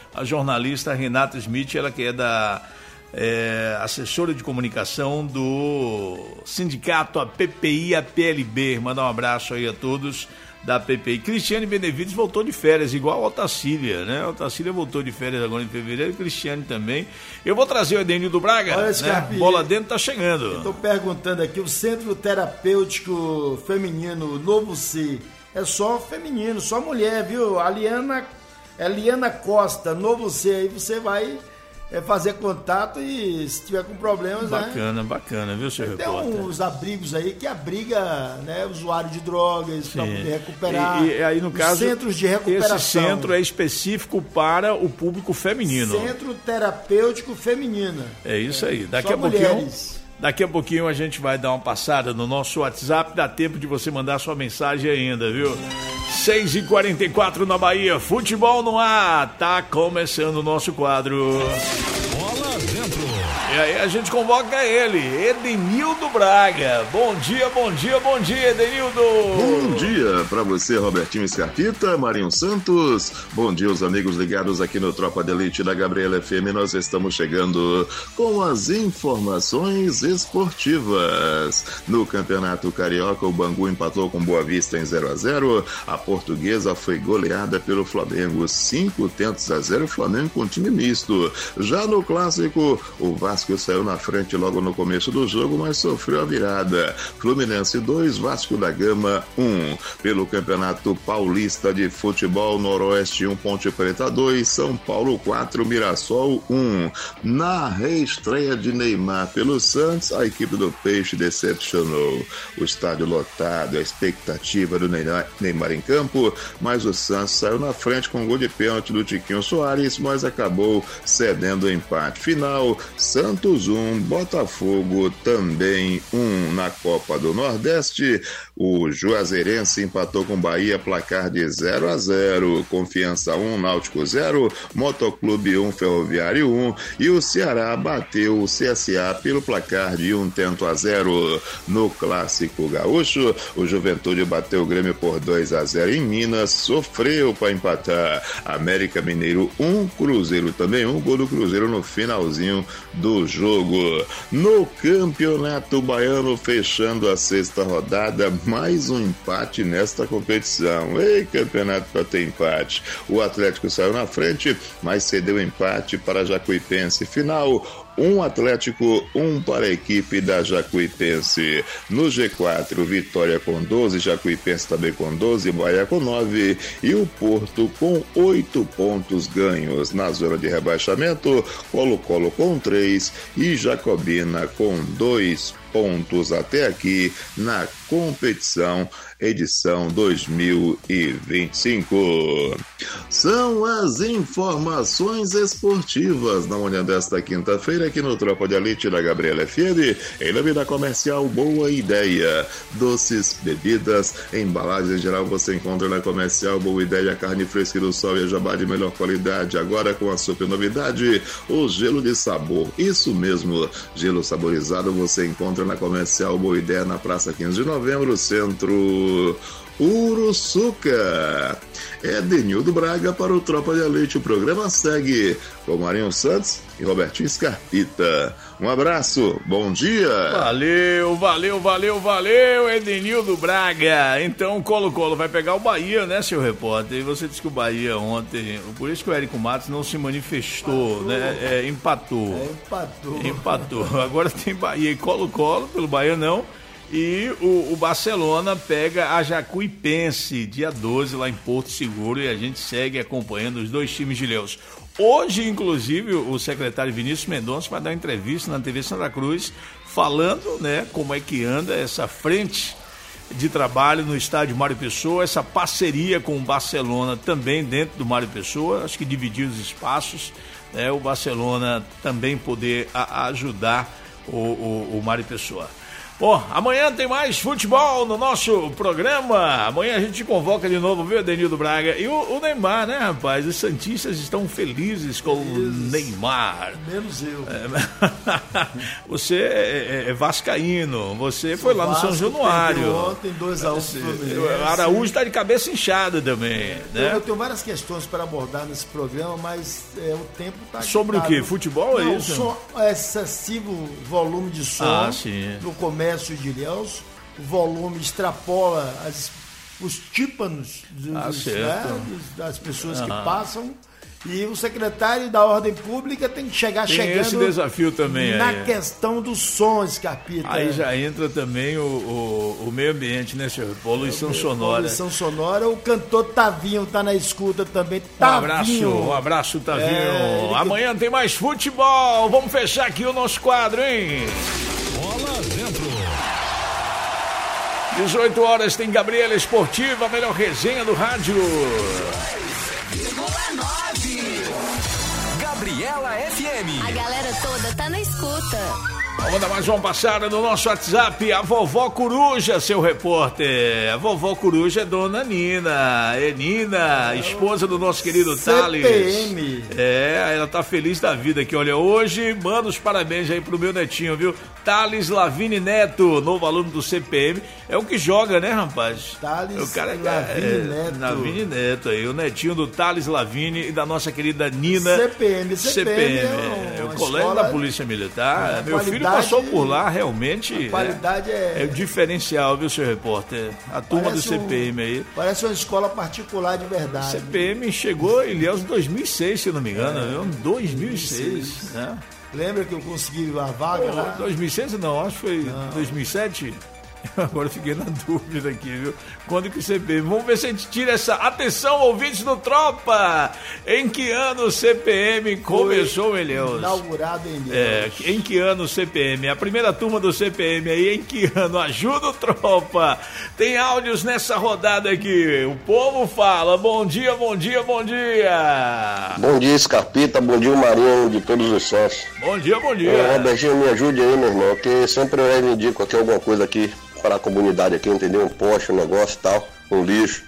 a jornalista Renata Smith, ela que é da é, assessora de comunicação do sindicato A P P I A P L B. Mandar um abraço aí a todos da P P I. Cristiane Benevides voltou de férias, igual a Otacília, né? A Otacília voltou de férias agora em fevereiro, e Cristiane também. Eu vou trazer o Edenildo Braga, olha, né? Scarpi, Bola dentro tá chegando. Eu tô perguntando aqui, o Centro Terapêutico Feminino Novo C, é só feminino, só mulher, viu? A Liana, é Liana Costa, Novo C, aí você vai é, fazer contato e se tiver com problemas, bacana, né? Bacana, viu, seu Tem repórter? Tem uns abrigos aí que abriga, né, usuário de drogas para poder recuperar. E, e aí, no caso, centros de recuperação. Esse centro é específico para o público feminino. Centro Terapêutico Feminino. É isso aí. Daqui Só a pouquinho, mulheres. daqui a pouquinho a gente vai dar uma passada no nosso WhatsApp, dá tempo de você mandar sua mensagem ainda, viu? seis e quarenta e quatro na Bahia, futebol no ar, tá começando o nosso quadro. Bola dentro. E aí a gente convoca ele, Edenildo Braga. Bom dia, bom dia, bom dia, Edenildo. Bom dia para você, Robertinho Scarpita, Marinho Santos. Bom dia, os amigos ligados aqui no Tropa de Elite da Gabriela F M. Nós estamos chegando com as informações esportivas. No Campeonato Carioca, o Bangu empatou com Boa Vista em zero a zero. A Portuguesa foi goleada pelo Flamengo, cinco tentos a zero. O Flamengo com time misto. Já no Clássico, o Vasco saiu na frente logo no começo do jogo, mas sofreu a virada. Fluminense dois, Vasco da Gama um. Pelo Campeonato Paulista de Futebol, Noroeste um, Ponte Preta dois, São Paulo quatro, Mirassol um. Na reestreia de Neymar pelo Santos, a equipe do Peixe decepcionou. O estádio lotado, a expectativa do Neymar em campo, mas o Santos saiu na frente com um gol de pênalti do Tiquinho Soares, mas acabou cedendo o empate. Final, Santos um, Botafogo também um. Na Copa do Nordeste, o Juazeirense empatou com Bahia, placar de zero a zero. Confiança um, Náutico zero, Motoclube um, Ferroviário um, e o Ceará bateu o C S A pelo placar de um tento a zero. No Clássico Gaúcho, o Juventude bateu o Grêmio por dois a zero em Minas, sofreu para empatar. América Mineiro um, Cruzeiro também um, gol do Cruzeiro no finalzinho do jogo. No Campeonato Baiano, fechando a sexta rodada, mais um empate nesta competição. Ei, campeonato para ter empate. O Atlético saiu na frente, mas cedeu empate para a Jacuipense. Final, um Atlético, um para a equipe da Jacuipense. No G quatro, Vitória com doze, Jacuipense também com doze, Bahia com nove e o Porto com oito pontos ganhos. Na zona de rebaixamento, Colo-Colo com três e Jacobina com dois pontos até aqui na competição edição dois mil e vinte e cinco. São as informações esportivas na manhã desta quinta-feira aqui no Tropa de Elite da Gabriela F M, em nome da Comercial Boa Ideia. Doces, bebidas, embalagens em geral você encontra na Comercial Boa Ideia, carne fresca do sol e jabá de melhor qualidade, agora com a super novidade, o gelo de sabor. Isso mesmo, gelo saborizado você encontra na Comercial Boa Ideia, na Praça quinze de Novembro, Centro Uruçuca. É Edenildo Braga para o Tropa de Elite. O programa segue com Marinho Santos e Robertinho Scarpita. Um abraço, bom dia. Valeu, valeu, valeu, valeu, Edenildo Braga. Então o Colo-Colo vai pegar o Bahia, né, seu repórter? E você disse que o Bahia ontem, por isso que o Érico Matos não se manifestou, empatou. né? É, empatou. É, empatou. Empatou. Agora tem Bahia e Colo-Colo, pelo Bahia não. E o, o Barcelona pega a Jacuipense, dia doze, lá em Porto Seguro, e a gente segue acompanhando os dois times de Ilhéus. Hoje, inclusive, o secretário Vinícius Mendonça vai dar uma entrevista na T V Santa Cruz, falando, né, como é que anda essa frente de trabalho no estádio Mário Pessoa, essa parceria com o Barcelona também dentro do Mário Pessoa, acho que dividir os espaços, né, o Barcelona também poder a, ajudar o, o, o Mário Pessoa. Bom, amanhã tem mais futebol no nosso programa. Amanhã a gente convoca de novo, viu, Adenildo Braga? E o, o Neymar, né, rapaz? Os santistas estão felizes com o Neymar. Menos eu. É, você é, é vascaíno, você Sou foi lá Vasco, no São Januário. Ontem, dois a um O Araújo está de cabeça inchada também, né? Eu tenho várias questões para abordar nesse programa, mas é, o tempo está... Sobre o quê? Futebol é Não, isso? Som, excessivo volume de som ah, sim. no comércio de Ilhéus, o volume extrapola as, os tímpanos dos, ah, né, das pessoas ah. que passam, e o secretário da Ordem Pública tem que chegar tem chegando esse desafio também na aí. questão dos sons, Capita. Aí já entra também o, o, o meio ambiente, né, senhor? Poluição sonora. Poluição sonora. O cantor Tavinho tá na escuta também. Um Tavinho. abraço, um abraço, Tavinho. É, ele... Amanhã tem mais futebol. Vamos fechar aqui o nosso quadro, hein? Bola dentro. dezoito horas tem Gabriela Esportiva, a melhor resenha do rádio. Gabriela F M. A galera toda tá na escuta. Vamos dar mais uma passada no nosso WhatsApp. A vovó Coruja, seu repórter. A vovó Coruja é dona Nina. É Nina, esposa do nosso querido Thales. C P M. É, ela tá feliz da vida aqui. Olha, hoje, manda os parabéns aí pro meu netinho, viu? Thales Lavini Neto, novo aluno do C P M. É o que joga, né, rapaz? Thales o cara, Lavini é, Neto. Lavini Neto aí, o netinho do Thales Lavini e da nossa querida Nina. C P M. C P M, C P M é, é o uma colégio escola... da Polícia Militar. É, meu filho passou por lá, realmente. A qualidade é... É, é o diferencial, viu, seu repórter? A turma parece do C P M aí. Um, parece uma escola particular de verdade. C P M chegou em Ilhéus em dois mil e seis, se eu não me engano. É. Em dois mil e seis, né? Lembra que eu consegui a vaga Pô, lá? dois mil e seis não, acho que foi não. dois mil e sete. Agora eu fiquei na dúvida aqui, viu? Quando que o C P M... Vamos ver se a gente tira essa... Atenção, ouvintes do Tropa! Em que ano o C P M começou em Ilhéus? Inaugurado em Ilhéus. É, em que ano o C P M? A primeira turma do C P M aí, em que ano? Ajuda o Tropa! Tem áudios nessa rodada aqui. O povo fala, bom dia, bom dia, bom dia! Bom dia, Scarpita, bom dia, Marinho de todos os sócios. Bom dia, bom dia! É, Robertinho, me ajude aí, meu irmão, que sempre eu reivindico aqui alguma coisa aqui para a comunidade aqui, entendeu? Um poste, um negócio e tal, um lixo,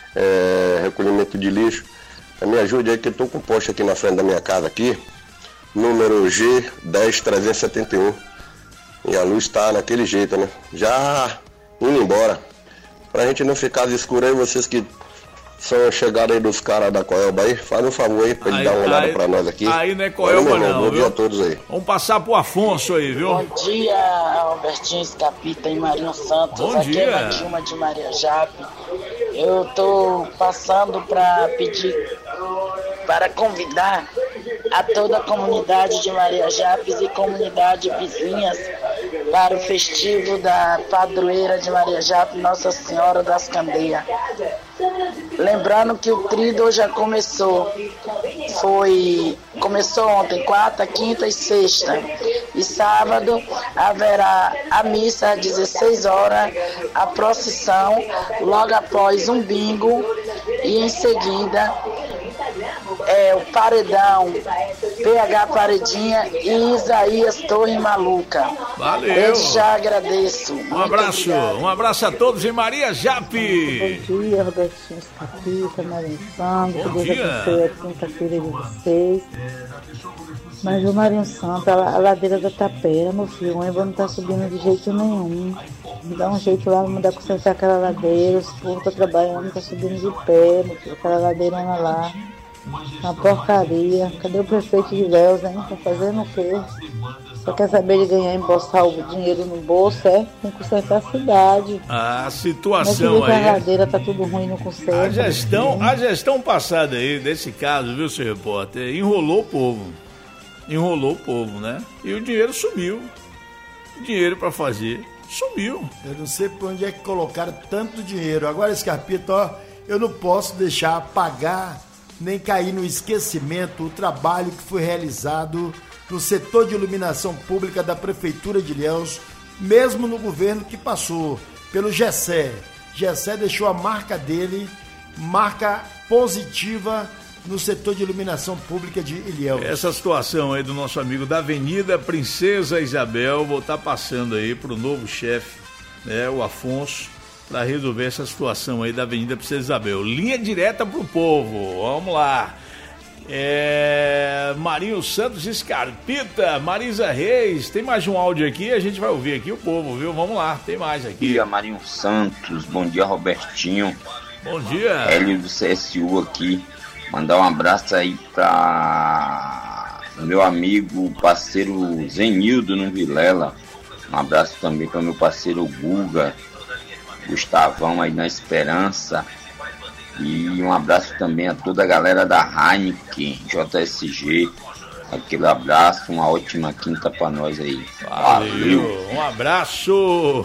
é, recolhimento de lixo. Me ajude aí que eu tô com um poste aqui na frente da minha casa aqui, número G dez trezentos e setenta e um. E a luz tá naquele jeito, né? Já indo embora. Pra gente não ficar escuro aí, vocês que são chegados aí dos caras da Coelba aí, faz um favor aí pra ele aí, dar uma olhada aí, pra nós aqui. Aí não é Coelba não, não, bom viu? dia a todos aí. Vamos passar pro Afonso aí, viu? Bom dia, Albertinho Escapita e Marinho Santos. Bom aqui dia. é a Dilma de Maria Jape. Eu tô passando pra pedir, para convidar a toda a comunidade de Maria Japes e comunidade vizinhas para o festivo da padroeira de Maria Jape, Nossa Senhora das Candeias. Lembrando que o Tríduo já começou, foi, começou ontem, quarta, quinta e sexta. E sábado haverá a missa às dezesseis horas, a procissão, logo após um bingo e em seguida é, o paredão, P H Paredinha e Isaías Torre Maluca. Valeu! Eu já agradeço. Um abraço, um abraço a todos em Maria Jape. Bom dia, Robertinho Escapita, Marinho Santos. Bom Deus dia. abençoe a quinta-feira de vocês. Mas o Marinho Santos, a, a ladeira da Tapera, meu filho, o ônibus não tá subindo de jeito nenhum. Dá um jeito lá, mandar consertar aquela ladeira, os povos tá trabalhando, tá subindo de pé, meu filho, aquela ladeirona lá. Uma porcaria. Cadê o prefeito de Ilhéus, hein? Tá fazendo o quê? Só quer saber de ganhar, embolsar o dinheiro no bolso, é? Tem que consertar a cidade. A situação aí. aí. A ladeira tá tudo ruim, não conserta. A gestão, a gestão passada aí, desse caso, viu, seu repórter, enrolou o povo. Enrolou o povo, né? E o dinheiro sumiu. O dinheiro pra fazer sumiu. Eu não sei por onde é que colocaram tanto dinheiro. Agora, Scarpita, ó, eu não posso deixar apagar nem cair no esquecimento o trabalho que foi realizado no setor de iluminação pública da Prefeitura de Ilhéus, mesmo no governo que passou, pelo Gessé. Gessé deixou a marca dele, marca positiva no setor de iluminação pública de Ilhéus. Essa situação aí do nosso amigo da Avenida Princesa Isabel, vou estar passando aí para o novo chefe, né, o Afonso, para resolver essa situação aí da Avenida Princesa Isabel. Linha direta pro povo, vamos lá. É... Marinho Santos Escarpita, Marisa Reis, tem mais um áudio aqui, a gente vai ouvir aqui o povo, viu? Vamos lá, tem mais aqui. Bom dia, Marinho Santos, bom dia, Robertinho. Bom dia. Hélio do C S U aqui, mandar um abraço aí para meu amigo, parceiro Zenildo no Vilela. Um abraço também para meu parceiro Guga, Gustavão aí na Esperança. E um abraço também a toda a galera da Heineken, J S G. Aquele abraço, uma ótima quinta pra nós aí. Valeu, Valeu. Um abraço.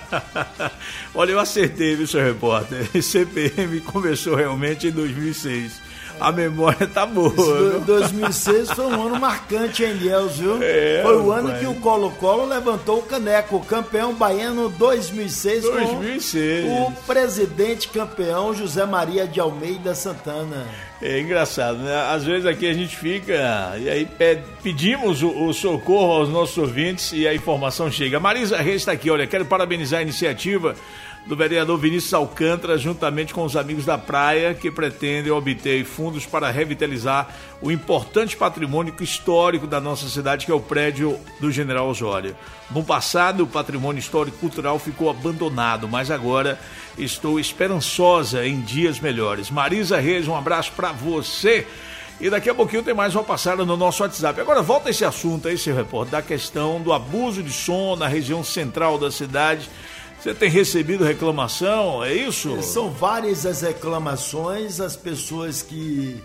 Olha, eu acertei, viu, seu repórter? C P M começou realmente em dois mil e seis. A memória tá boa. Esse dois mil e seis foi um ano marcante em Ilhéus, viu? É, foi o ano pai. que o Colo-Colo levantou o caneco, o campeão baiano dois mil e seis, dois mil e seis. Com o presidente campeão José Maria de Almeida Santana. É engraçado, né? Às vezes aqui a gente fica e aí pede, pedimos o, o socorro aos nossos ouvintes e a informação chega. Marisa Reis está aqui, olha, quero parabenizar a iniciativa do vereador Vinícius Alcântara, juntamente com os amigos da praia, que pretendem obter fundos para revitalizar o importante patrimônio histórico da nossa cidade, que é o prédio do General Osório. No passado, o patrimônio histórico-cultural ficou abandonado, mas agora estou esperançosa em dias melhores. Marisa Reis, um abraço para você. E daqui a pouquinho tem mais uma passada no nosso WhatsApp. Agora volta esse assunto aí, seu repórter, da questão do abuso de som na região central da cidade. Você tem recebido reclamação, é isso? São várias as reclamações, as pessoas que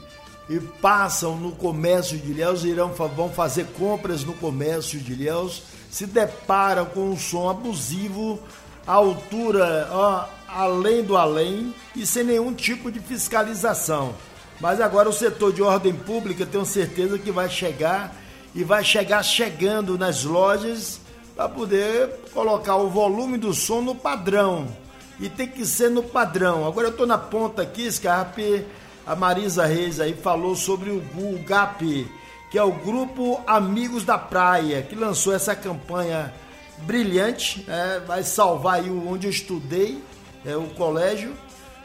passam no comércio de Ilhéus, irão, vão fazer compras no comércio de Ilhéus, se deparam com um som abusivo, à altura, ó, além do além, e sem nenhum tipo de fiscalização. Mas agora o setor de ordem pública, tenho certeza que vai chegar, e vai chegar chegando nas lojas, para poder colocar o volume do som no padrão. E tem que ser no padrão. Agora eu estou na ponta aqui, Scarpe, a Marisa Reis aí falou sobre o, o G A P, que é o Grupo Amigos da Praia, que lançou essa campanha brilhante, é, vai salvar aí onde eu estudei, é, o colégio,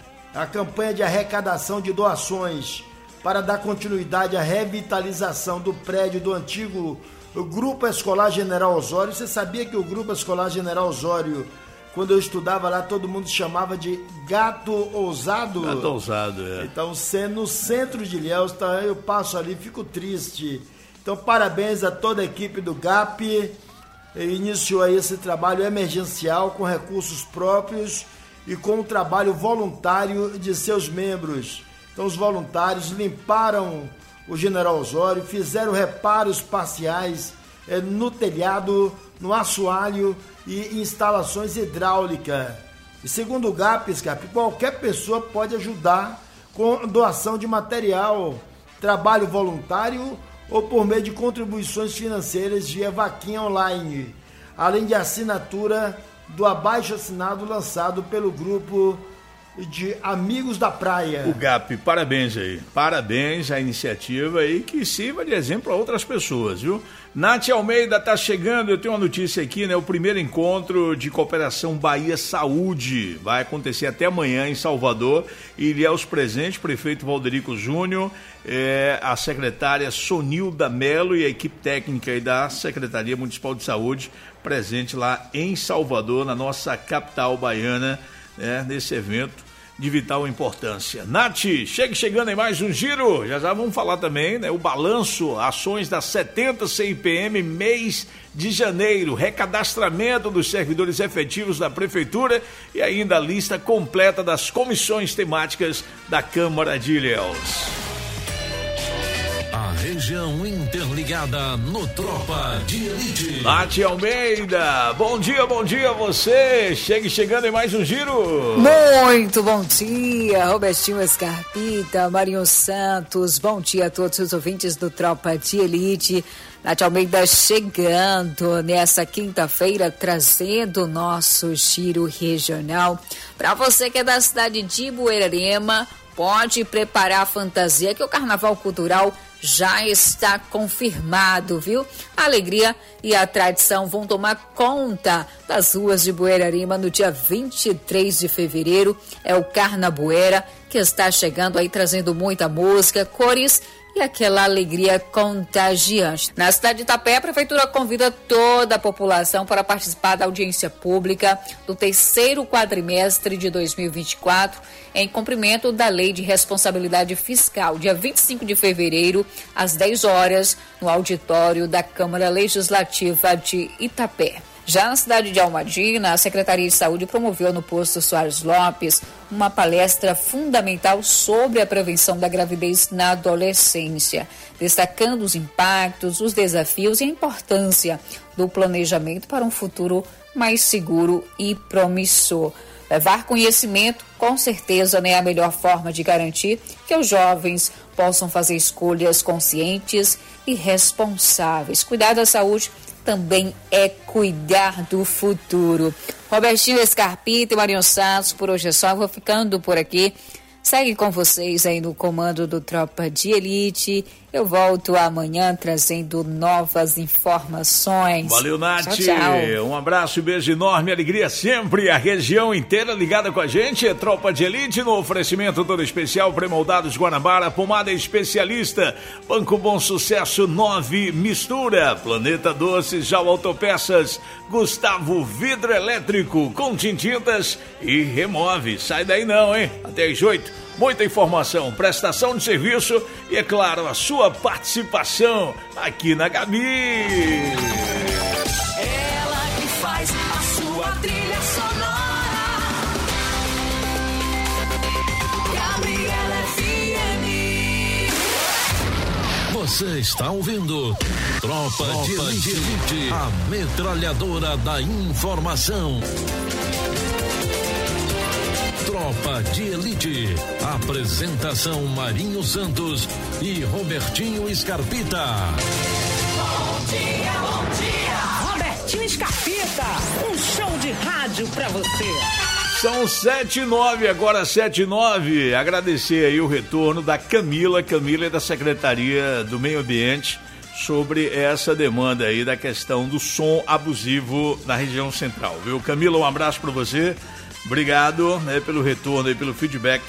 a campanha de arrecadação de doações para dar continuidade à revitalização do prédio do antigo o Grupo Escolar General Osório. Você sabia que o Grupo Escolar General Osório, quando eu estudava lá, todo mundo chamava de Gato Ousado? Gato Ousado, é. Então, no centro de Ilhéus, tá, eu passo ali, fico triste. Então, parabéns a toda a equipe do G A P. Iniciou aí esse trabalho emergencial com recursos próprios e com o trabalho voluntário de seus membros. Então, os voluntários limparam o General Osório, fizeram reparos parciais eh, no telhado, no assoalho e instalações hidráulicas. E segundo o G A P, qualquer pessoa pode ajudar com doação de material, trabalho voluntário ou por meio de contribuições financeiras via vaquinha online, além de assinatura do abaixo-assinado lançado pelo grupo de Amigos da Praia. O G A P, parabéns aí, parabéns à iniciativa aí, que sirva de exemplo a outras pessoas, viu? Nath Almeida tá chegando, eu tenho uma notícia aqui, né? O primeiro encontro de cooperação Bahia Saúde vai acontecer até amanhã em Salvador, e Ilhéus presente, prefeito Valderico Júnior, é, a secretária Sonilda Melo e a equipe técnica aí da Secretaria Municipal de Saúde presente lá em Salvador, na nossa capital baiana, né? Nesse evento de vital importância. Nath, chega chegando em mais um giro, já já vamos falar também, né, o balanço, ações da setenta C I P M, mês de janeiro, recadastramento dos servidores efetivos da Prefeitura e ainda a lista completa das comissões temáticas da Câmara de Ilhéus. A região interligada no Tropa de Elite. Nath Almeida, bom dia, bom dia a você. Chegue chegando em mais um giro. Muito bom dia, Robertinho Escarpita, Marinho Santos, bom dia a todos os ouvintes do Tropa de Elite. Nath Almeida chegando nessa quinta-feira, trazendo o nosso giro regional. Para você que é da cidade de Buerarema, Pode preparar a fantasia que o Carnaval Cultural já está confirmado, viu? A alegria e a tradição vão tomar conta das ruas de Buerarima no dia vinte e três de fevereiro. É o Carnabuera que está chegando aí trazendo muita música, cores e aquela alegria contagiante. Na cidade de Itapé, a Prefeitura convida toda a população para participar da audiência pública do terceiro quadrimestre de dois mil e vinte e quatro, em cumprimento da Lei de Responsabilidade Fiscal, dia vinte e cinco de fevereiro, às dez horas, no auditório da Câmara Legislativa de Itapé. Já na cidade de Almadina, a Secretaria de Saúde promoveu no posto Soares Lopes uma palestra fundamental sobre a prevenção da gravidez na adolescência, destacando os impactos, os desafios e a importância do planejamento para um futuro mais seguro e promissor. Levar conhecimento, com certeza, não é a melhor forma de garantir que os jovens possam fazer escolhas conscientes e responsáveis. Cuidar da saúde também é cuidar do futuro. Robertinho Scarpita e Marinho Santos, por hoje é só, vou ficando por aqui. Segue com vocês aí no comando do Tropa de Elite. Eu volto amanhã trazendo novas informações. Valeu, Nath. Tchau, tchau. Um abraço e beijo enorme, alegria sempre. A região inteira ligada com a gente. É Tropa de Elite no oferecimento todo especial. Premoldados Guanabara, pomada especialista. Banco Bom Sucesso nove Mistura. Planeta Doces, Jau Autopeças. Gustavo Vidro Elétrico com tintintas e remove. Sai daí não, hein? Até às oito. Muita informação, prestação de serviço e, é claro, a sua participação aqui na Gabi. Ela que faz a sua trilha sonora. Gabriela F M. Você está ouvindo Tropa, Tropa de Elite, Elite, a metralhadora da informação. Tropa de Elite. Apresentação Marinho Santos e Robertinho Scarpita. Bom dia, bom dia. Robertinho Scarpita, um show de rádio pra você. São sete e nove, agora sete e nove. Agradecer aí o retorno da Camila. Camila é da Secretaria do Meio Ambiente sobre essa demanda aí da questão do som abusivo na região central, viu? Camila, um abraço para você. Obrigado, né, pelo retorno e pelo feedback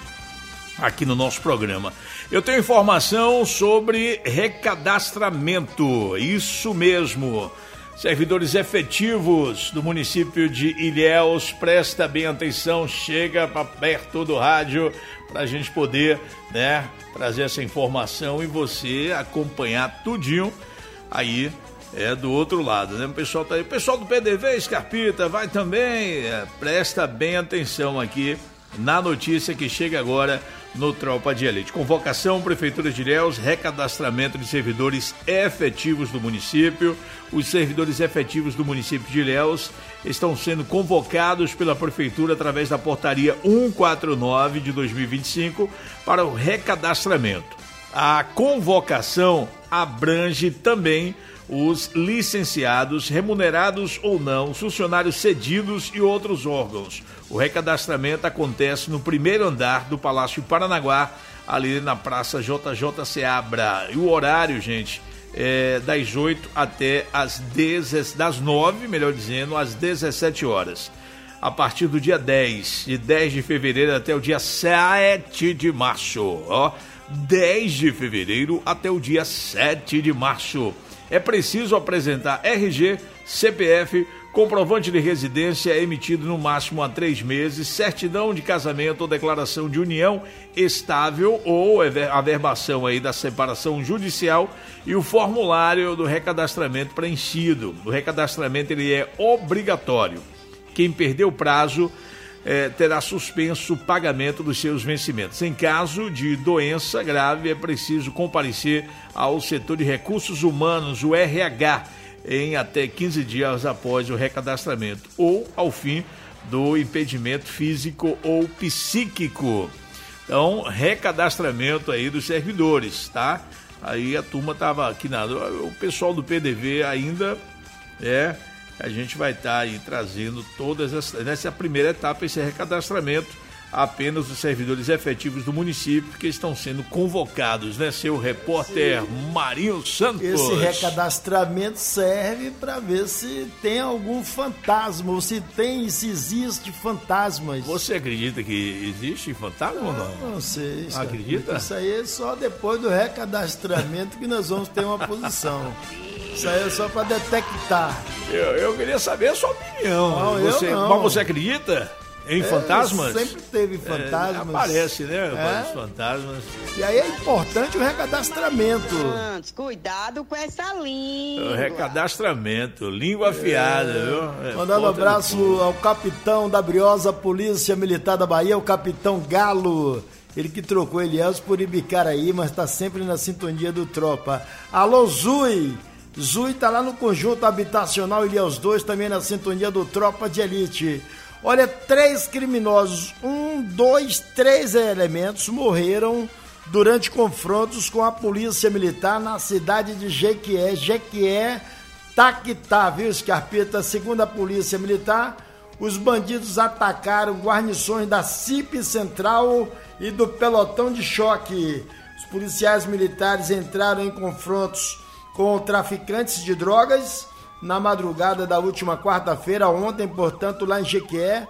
aqui no nosso programa. Eu tenho informação sobre recadastramento, isso mesmo. Servidores efetivos do município de Ilhéus, presta bem atenção, chega para perto do rádio para a gente poder, né, trazer essa informação e você acompanhar tudinho aí. É do outro lado, né? O pessoal tá aí. O pessoal do P D V, Scarpita, vai também. É, presta bem atenção aqui na notícia que chega agora no Tropa de Elite. Convocação, Prefeitura de Ilhéus, recadastramento de servidores efetivos do município. Os servidores efetivos do município de Ilhéus estão sendo convocados pela Prefeitura através da portaria cento e quarenta e nove de dois mil e vinte e cinco para o recadastramento. A convocação abrange também os licenciados, remunerados ou não, funcionários cedidos e outros órgãos. O recadastramento acontece no primeiro andar do Palácio Paranaguá, ali na Praça J J Seabra. E o horário, gente, é das oito até as dez, das nove, melhor dizendo, às dezessete horas. A partir do dia dez, de dez de fevereiro até o dia sete de março. Ó, dez de fevereiro até o dia sete de março. É preciso apresentar R G, C P F, comprovante de residência emitido no máximo há três meses, certidão de casamento ou declaração de união estável ou averbação aí da separação judicial e o formulário do recadastramento preenchido. O recadastramento ele é obrigatório. Quem perdeu o prazo É, terá suspenso o pagamento dos seus vencimentos. Em caso de doença grave, é preciso comparecer ao setor de recursos humanos, o R H, em até quinze dias após o recadastramento ou ao fim do impedimento físico ou psíquico. Então, recadastramento aí dos servidores, tá? Aí a turma estava aqui, na, o pessoal do P D V ainda é... A gente vai estar tá aí trazendo todas as, nessa primeira etapa, esse recadastramento apenas os servidores efetivos do município que estão sendo convocados, né, seu repórter Sim. Marinho Santos? Esse recadastramento serve para ver se tem algum fantasma, ou se tem, se existe fantasmas. Você acredita que existe fantasma não, ou não? Não sei. Isso acredita? Isso aí é só depois do recadastramento que nós vamos ter uma posição. Isso aí é só para detectar. Eu, eu queria saber a sua opinião. Não, você, eu não. Mas você acredita em é, fantasmas? Sempre teve fantasmas. É, aparece, né? É. Fantasmas. E aí é importante o recadastramento. Santos, cuidado com essa língua. O recadastramento, língua afiada, é. viu? É, Mandando um abraço ao capitão da briosa Polícia Militar da Bahia, o capitão Galo. Ele que trocou Elias por Ibicaraí, mas está sempre na sintonia do Tropa. Alô, Zui! Zui tá lá no conjunto habitacional Ilhéus dois, também na sintonia do Tropa de Elite. Olha, três criminosos, um, dois, três elementos morreram durante confrontos com a polícia militar na cidade de Jequié, Jequié, Taquitá, viu, Scarpeta? Segundo a polícia militar, os bandidos atacaram guarnições da C I P Central e do pelotão de choque. Os policiais militares entraram em confrontos com traficantes de drogas na madrugada da última quarta-feira, ontem, portanto, lá em Jequié,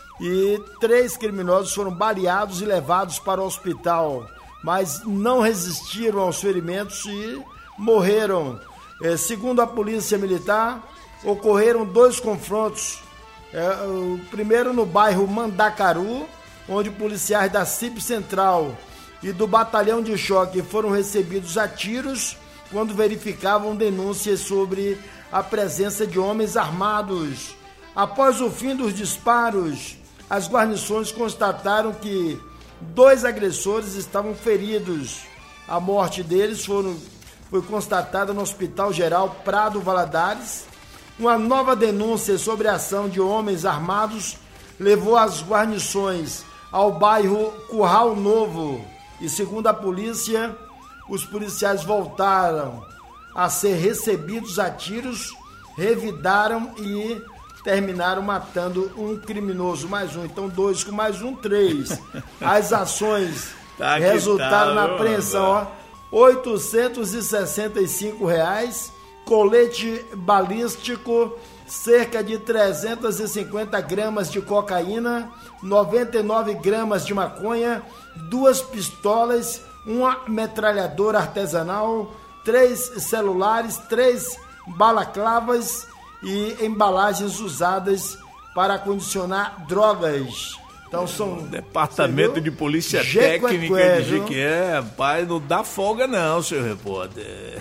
e três criminosos foram baleados e levados para o hospital, mas não resistiram aos ferimentos e morreram. É, segundo a polícia militar, ocorreram dois confrontos, é, o primeiro no bairro Mandacaru, onde policiais da C I P Central e do Batalhão de Choque foram recebidos a tiros quando verificavam denúncias sobre a presença de homens armados. Após o fim dos disparos, as guarnições constataram que dois agressores estavam feridos. A morte deles foram, foi constatada no Hospital Geral Prado Valadares. Uma nova denúncia sobre a ação de homens armados levou as guarnições ao bairro Curral Novo. E segundo a polícia, os policiais voltaram a ser recebidos a tiros, revidaram e terminaram matando um criminoso, mais um. Então, dois com mais um, três. As ações tá resultaram tá, na apreensão, ó, oitocentos e sessenta e cinco reais, colete balístico, cerca de trezentas e cinquenta gramas de cocaína, noventa e nove gramas de maconha, duas pistolas, uma metralhadora artesanal, três celulares, três balaclavas e embalagens usadas para acondicionar drogas. Então são... Departamento de Polícia Técnica de Jequié, pai, não dá folga não, senhor repórter.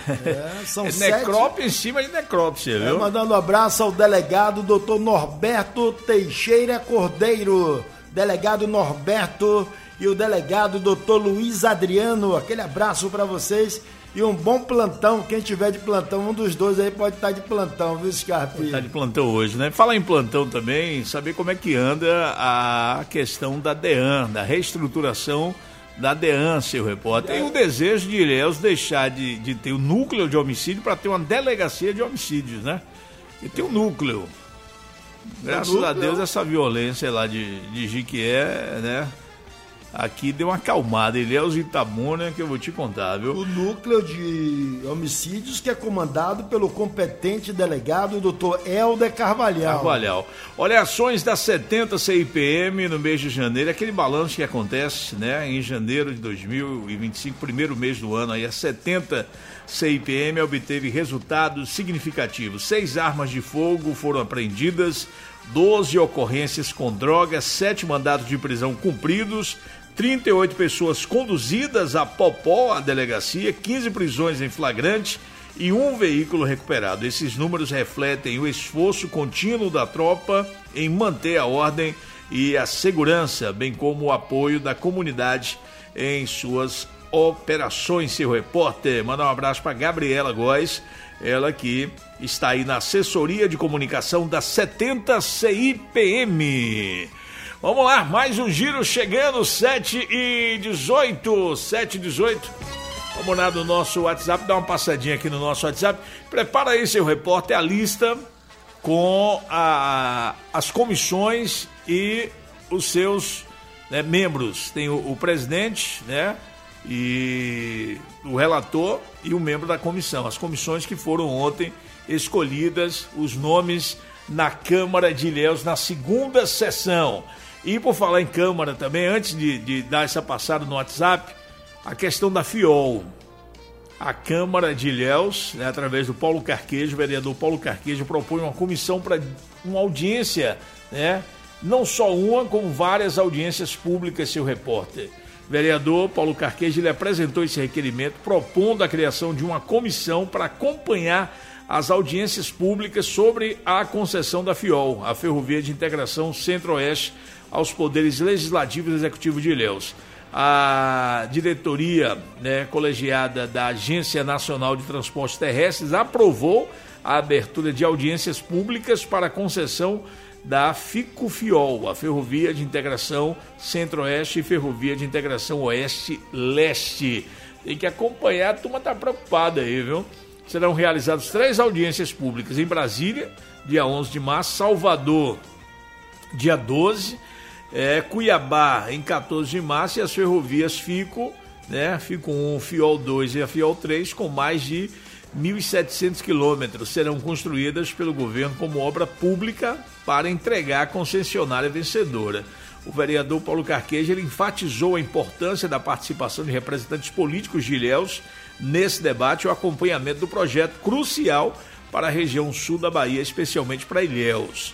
É, são é sete... necrópsia em cima de necrópsia, viu? É, mandando um abraço ao delegado doutor Norberto Teixeira Cordeiro, delegado Norberto, e o delegado doutor Luiz Adriano. Aquele abraço para vocês e um bom plantão. Quem tiver de plantão, um dos dois aí pode estar de plantão, viu, Scarpe? Pode estar de plantão hoje, né? Falar em plantão também, saber como é que anda a questão da DEAN, da reestruturação da DEAN, seu repórter. Tem o desejo de Ilhéus deixar de, de ter o núcleo de homicídio para ter uma delegacia de homicídios, né? E tem um núcleo. Graças núcleo. a Deus, essa violência lá de, de Jequié, né? Aqui deu uma acalmada. Ilhéus e Itabuna, que eu vou te contar, viu? O núcleo de homicídios que é comandado pelo competente delegado, doutor Helder Carvalhal. Carvalhal. Olha, ações da setenta C I P M no mês de janeiro, aquele balanço que acontece, né, em janeiro de dois mil e vinte e cinco, primeiro mês do ano, aí a setenta C I P M obteve resultados significativos. Seis armas de fogo foram apreendidas, doze ocorrências com drogas, sete mandados de prisão cumpridos, trinta e oito pessoas conduzidas a Popó, a delegacia, quinze prisões em flagrante e um veículo recuperado. Esses números refletem o esforço contínuo da tropa em manter a ordem e a segurança, bem como o apoio da comunidade em suas operações, seu repórter. Manda um abraço para Gabriela Góes, ela que está aí na assessoria de comunicação da setenta C I P M. Vamos lá, mais um giro chegando, sete e dezoito, sete e dezoito. Vamos lá no nosso WhatsApp, dá uma passadinha aqui no nosso WhatsApp. Prepara aí, seu repórter, a lista com a, as comissões e os seus né, membros. Tem o, o presidente, né, e o relator e o membro da comissão. As comissões que foram ontem escolhidas, os nomes na Câmara de Ilhéus, na segunda sessão. E por falar em Câmara também, antes de, de dar essa passada no WhatsApp, a questão da FIOL. A Câmara de Ilhéus, né, através do Paulo Carquejo, o vereador Paulo Carquejo, propõe uma comissão para uma audiência, né, não só uma, como várias audiências públicas, seu repórter. O vereador Paulo Carquejo, ele apresentou esse requerimento propondo a criação de uma comissão para acompanhar as audiências públicas sobre a concessão da FIOL, a Ferrovia de Integração Centro-Oeste, aos poderes legislativo e executivo de Ilhéus. A diretoria, né, colegiada da Agência Nacional de Transportes Terrestres aprovou a abertura de audiências públicas para a concessão da FICO-FIOL, a Ferrovia de Integração Centro-Oeste e Ferrovia de Integração Oeste-Leste. Tem que acompanhar, a turma está preocupada aí, viu? Serão realizadas três audiências públicas em Brasília, dia onze de março, Salvador, dia doze, é, Cuiabá, em quatorze de março, e as ferrovias FICO, né, FICO um, FIOL dois e a FIOL três, com mais de mil e setecentos quilômetros, serão construídas pelo governo como obra pública para entregar à concessionária vencedora. O vereador Paulo Carquejo, ele enfatizou a importância da participação de representantes políticos de Ilhéus nesse debate e o acompanhamento do projeto crucial para a região sul da Bahia, especialmente para Ilhéus.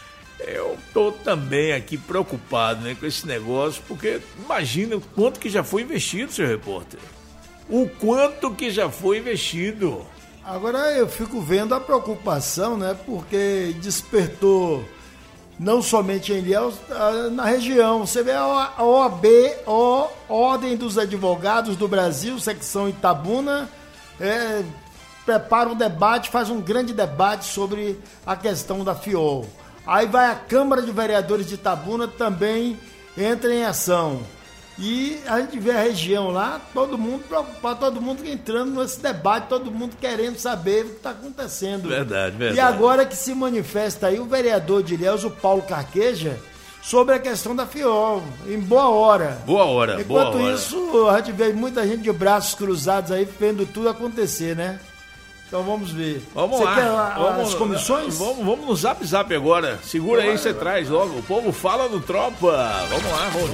Eu estou também aqui preocupado, né, com esse negócio, porque imagina o quanto que já foi investido, seu repórter. O quanto que já foi investido. Agora eu fico vendo a preocupação, né, porque despertou não somente em Ilhéus, na região. Você vê a O A B, a Ordem dos Advogados do Brasil, secção Itabuna, é, prepara um debate, faz um grande debate sobre a questão da FIOL. Aí vai a Câmara de Vereadores de Itabuna, também entra em ação. E a gente vê a região lá, todo mundo preocupado, todo mundo entrando nesse debate, todo mundo querendo saber o que está acontecendo. Verdade, verdade. E agora que se manifesta aí o vereador de Ilhéus, o Paulo Carqueja, sobre a questão da FIOL, em boa hora. Boa hora, Enquanto boa hora. isso, a gente vê muita gente de braços cruzados aí, vendo tudo acontecer, né? Então vamos ver. Vamos você lá. Quer a, vamos, as comissões? Vamos, vamos no Zap Zap agora. Segura aí, você traz logo. O povo fala no Tropa. Vamos lá, bom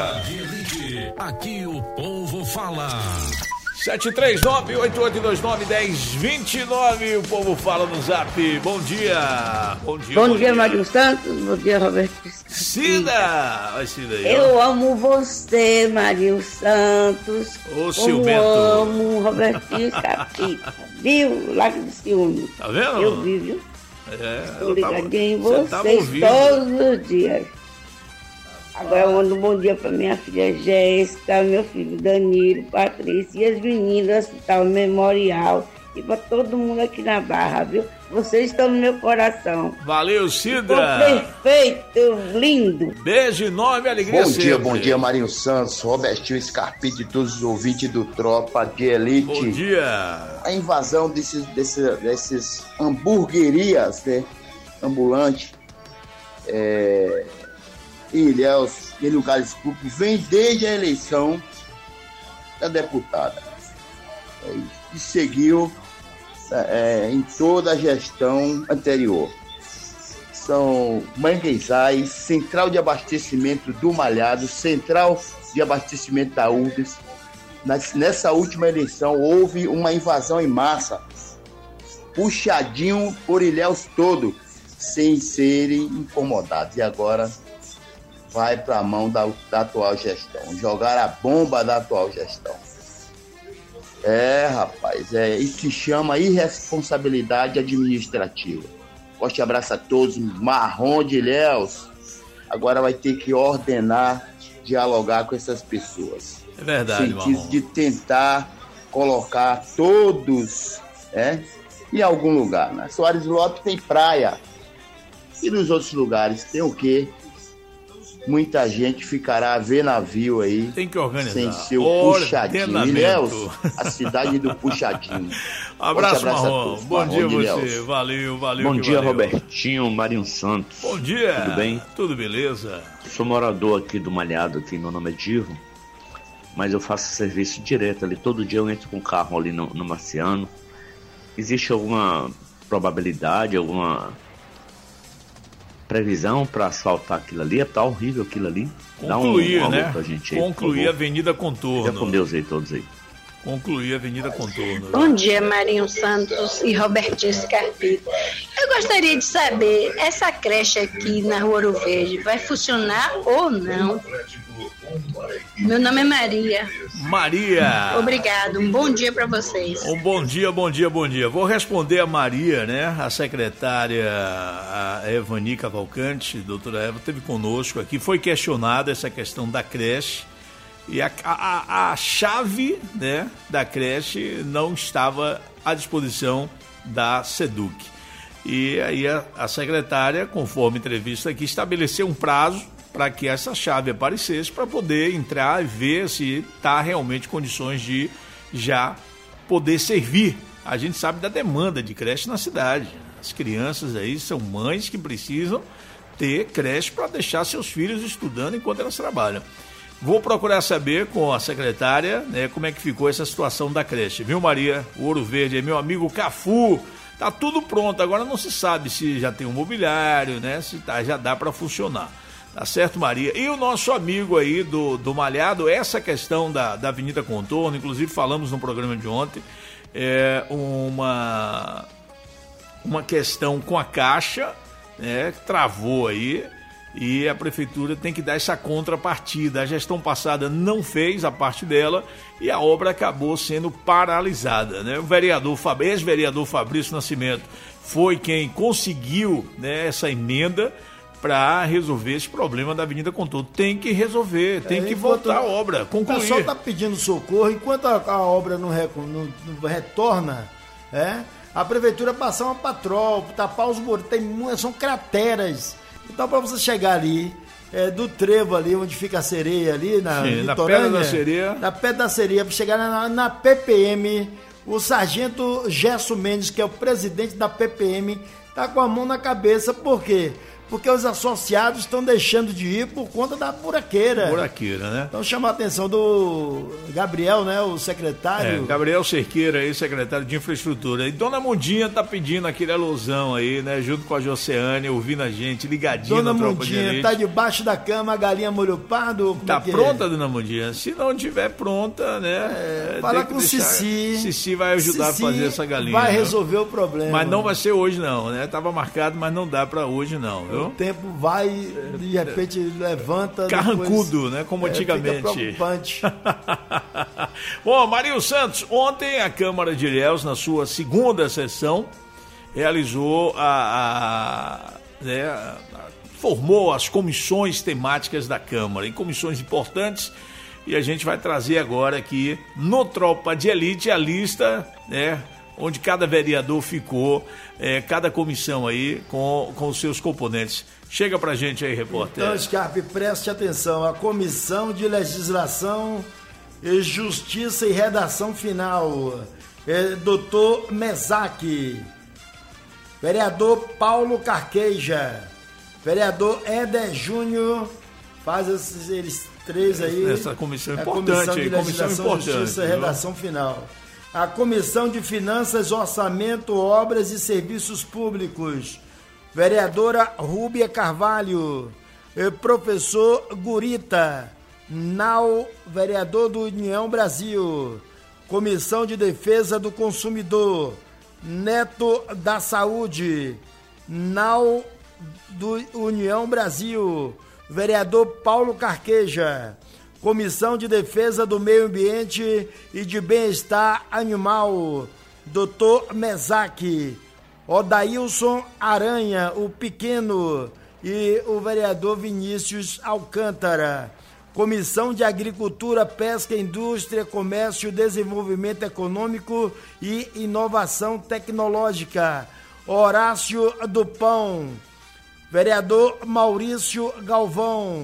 dia. Aqui o povo fala. sete três nove, oito oito dois nove, um zero dois nove. O povo fala no Zap. Bom dia. Bom dia. Bom, bom dia, dia. Mário Santos. Bom dia, Roberto. Cida. Vai, Cida aí. Eu ó. amo você, Mário Santos. Ô, ciumento. Eu amo Robertinho Capita. Viu? Lago do ciúme. Tá vendo? Eu vi, viu? É, Estou ligadinho em vocês você todos os dias. Agora eu mando um bom dia para minha filha Jéssica, meu filho Danilo, Patrícia e as meninas do Hospital Memorial. E para todo mundo aqui na Barra, viu? Vocês estão no meu coração. Valeu, Cida. Perfeito, lindo. Beijo enorme, alegria Bom sempre. dia, bom dia, Marinho Santos, Robertinho Scarpite e todos os ouvintes do Tropa de Elite. Bom dia. A invasão desses, desses, desses hamburguerias, né, ambulantes, é, em Ilhéus, em lugares públicos, vem desde a eleição da deputada. É, e seguiu É, em toda a gestão anterior. São manguezais, central de abastecimento do Malhado, central de abastecimento da Urbes. Nessa última eleição houve uma invasão em massa, puxadinho por Ilhéus todo, sem serem incomodados. E agora vai para a mão da, da atual gestão, jogar a bomba da atual gestão. É, rapaz, é, isso se chama irresponsabilidade administrativa. Forte abraço a todos, Marrom de Ilhéus. Agora vai ter que ordenar, dialogar com essas pessoas. É verdade, no sentido Marrom. de tentar colocar todos, é, em algum lugar. Né? Soares Lopes tem praia. E nos outros lugares tem o quê? muita gente ficará a ver navio aí. Tem que organizar. Sem ser o puxadinho. Ilhéus, a cidade do puxadinho. Abraço, abraço Marrom. Bom dia a você. Valeu, valeu. Bom dia, valeu. Robertinho, Marinho Santos. Bom dia. Tudo bem? Tudo beleza. Sou morador aqui do Malhado, aqui, meu nome é Divo. Mas eu faço serviço direto ali. Todo dia eu entro com o carro ali no, no Marciano. Existe alguma probabilidade, alguma previsão para asfaltar aquilo ali? Tá horrível aquilo ali. Concluir, Dá um, um né? pra gente aí, Concluir a Avenida Contorno. Fica com Deus aí, todos aí. Concluir a Avenida Contorno. Bom dia, Marinho Santos e Robertinho Scarpita. Eu gostaria de saber, essa creche aqui na Rua Ouro Verde vai funcionar ou não? Meu nome é Maria. Maria. Obrigado, um bom dia para vocês. Um bom dia, bom dia, bom dia. Vou responder a Maria, né? A secretária a Evani Cavalcante, doutora Eva, esteve conosco aqui, foi questionada essa questão da creche. E a, a, a chave, né, da creche não estava à disposição da SEDUC. E aí a, a secretária, conforme entrevista aqui, estabeleceu um prazo para que essa chave aparecesse para poder entrar e ver se está realmente em condições de já poder servir. A gente sabe da demanda de creche na cidade. As crianças aí são mães que precisam ter creche para deixar seus filhos estudando enquanto elas trabalham. Vou procurar saber com a secretária, né, como é que ficou essa situação da creche, viu, Maria? O Ouro Verde é meu amigo Cafu, tá tudo pronto, agora não se sabe se já tem um mobiliário, né, se tá, já dá para funcionar, tá certo, Maria? E o nosso amigo aí do, do Malhado, essa questão da, da Avenida Contorno, inclusive falamos no programa de ontem, é uma, uma questão com a Caixa, né, que travou aí, e a prefeitura tem que dar essa contrapartida. A gestão passada não fez a parte dela e a obra acabou sendo paralisada, né? O vereador, ex-vereador Fabrício Nascimento foi quem conseguiu, né, essa emenda para resolver esse problema da Avenida Contorno. Tem que resolver, tem é, que voltar a obra, concluir. O pessoal está pedindo socorro, enquanto a, a obra não, rec, não, não retorna, é, a prefeitura passar uma patrol, tapar os buracos, tem, são crateras. Então, para você chegar ali, é, do trevo ali, onde fica a sereia ali, na, Sim, na Pedra da Sereia. Na Pedra da Sereia, para chegar na, na P P M, o sargento Gerson Mendes, que é o presidente da P P M, tá com a mão na cabeça. Por quê? Porque os associados estão deixando de ir por conta da buraqueira. Buraqueira, né? Então chama a atenção do Gabriel, né, o secretário. É, Gabriel Cerqueira aí, secretário de Infraestrutura. E Dona Mundinha tá pedindo aquele alusão aí, né, junto com a Joceane, ouvindo a gente, ligadinha Dona na Tropa de Mundinha Elite. Tá debaixo da cama, a galinha molho pardo. Tá é pronta, é? Dona Mundinha? Se não tiver pronta, né? É, fala com o Cici. Cici vai ajudar Cici a fazer essa galinha. Vai né? resolver o problema. Mas não vai ser hoje não, né? Tava marcado, mas não dá pra hoje não, viu? O tempo vai de repente levanta. Carrancudo, depois, né? Como é, antigamente. Fica preocupante. Bom, Marinho Santos, ontem a Câmara de Ilhéus, na sua segunda sessão, realizou a, a, né, a, formou as comissões temáticas da Câmara, em comissões importantes, e a gente vai trazer agora aqui no Tropa de Elite a lista, né, onde cada vereador ficou, é, cada comissão aí com, com os seus componentes. Chega pra gente aí, repórter. Então, Scarpe, preste atenção. A Comissão de Legislação, Justiça e Redação Final, é, doutor Mesaque, vereador Paulo Carqueja, vereador Éder Júnior, faz esses eles três aí. Essa comissão é importante, a Comissão de comissão Legislação, importante, Justiça e viu? Redação Final. A Comissão de Finanças, Orçamento, Obras e Serviços Públicos, vereadora Rúbia Carvalho, professor Gurita, Nau, vereador do União Brasil, Comissão de Defesa do Consumidor, Neto da Saúde, Nau do União Brasil, vereador Paulo Carqueja, Comissão de Defesa do Meio Ambiente e de Bem-Estar Animal, doutor Mesaque, Odailson Aranha, o Pequeno, e o vereador Vinícius Alcântara. Comissão de Agricultura, Pesca, Indústria, Comércio, Desenvolvimento Econômico e Inovação Tecnológica, Horácio do Pão, vereador Maurício Galvão.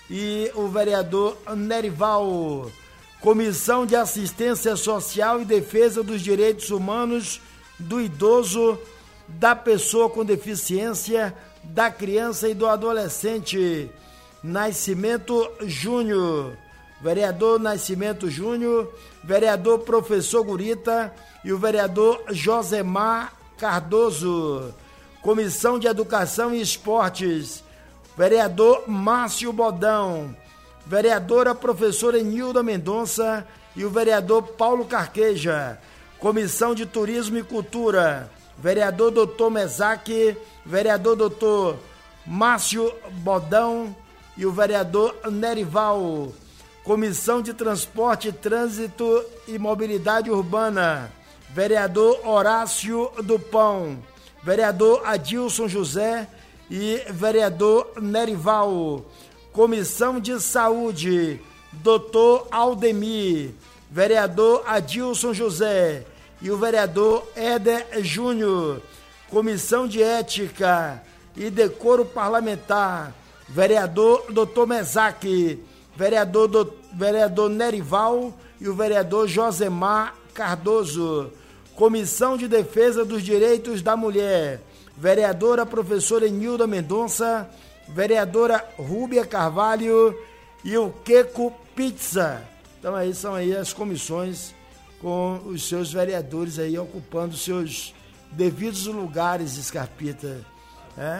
e o vereador Nerival. Comissão de Assistência Social e Defesa dos Direitos Humanos do Idoso, da Pessoa com Deficiência, da Criança e do Adolescente. Nascimento Júnior. Vereador Nascimento Júnior, vereador Professor Gurita e o vereador Josemar Cardoso. Comissão de Educação e Esportes, vereador Márcio Bodão, vereadora professora Nilda Mendonça e o vereador Paulo Carqueja. Comissão de Turismo e Cultura, vereador doutor Mesaque, vereador doutor Márcio Bodão e o vereador Nerival. Comissão de Transporte, Trânsito e Mobilidade Urbana, vereador Horácio do Pão, vereador Adilson José e vereador Nerival. Comissão de Saúde, doutor Aldemir, vereador Adilson José e o vereador Éder Júnior. Comissão de Ética e Decoro Parlamentar, vereador doutor Mesaque, vereador, do, vereador Nerival e o vereador Josemar Cardoso. Comissão de Defesa dos Direitos da Mulher, vereadora professora Nilda Mendonça, vereadora Rúbia Carvalho e o Queco Pizza. Então aí são aí as comissões com os seus vereadores aí ocupando seus devidos lugares, Scarpita. É?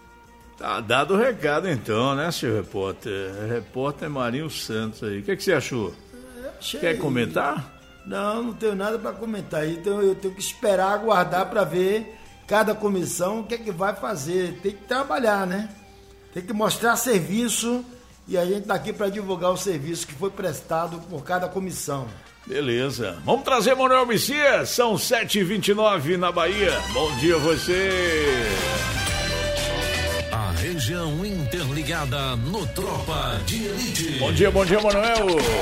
Tá dado o recado então, né, senhor repórter? Repórter Marinho Santos aí. O que, que você achou? Achei... Quer comentar? Não, não tenho nada para comentar aí. Então eu tenho que esperar, aguardar para ver cada comissão o que é que vai fazer. Tem que trabalhar, né? Tem que mostrar serviço e a gente está aqui para divulgar o serviço que foi prestado por cada comissão. Beleza. Vamos trazer Manuel Messias. São sete e vinte e nove na Bahia. Bom dia a você. A região interligada no Tropa de Elite. Bom dia, bom dia, Manuel.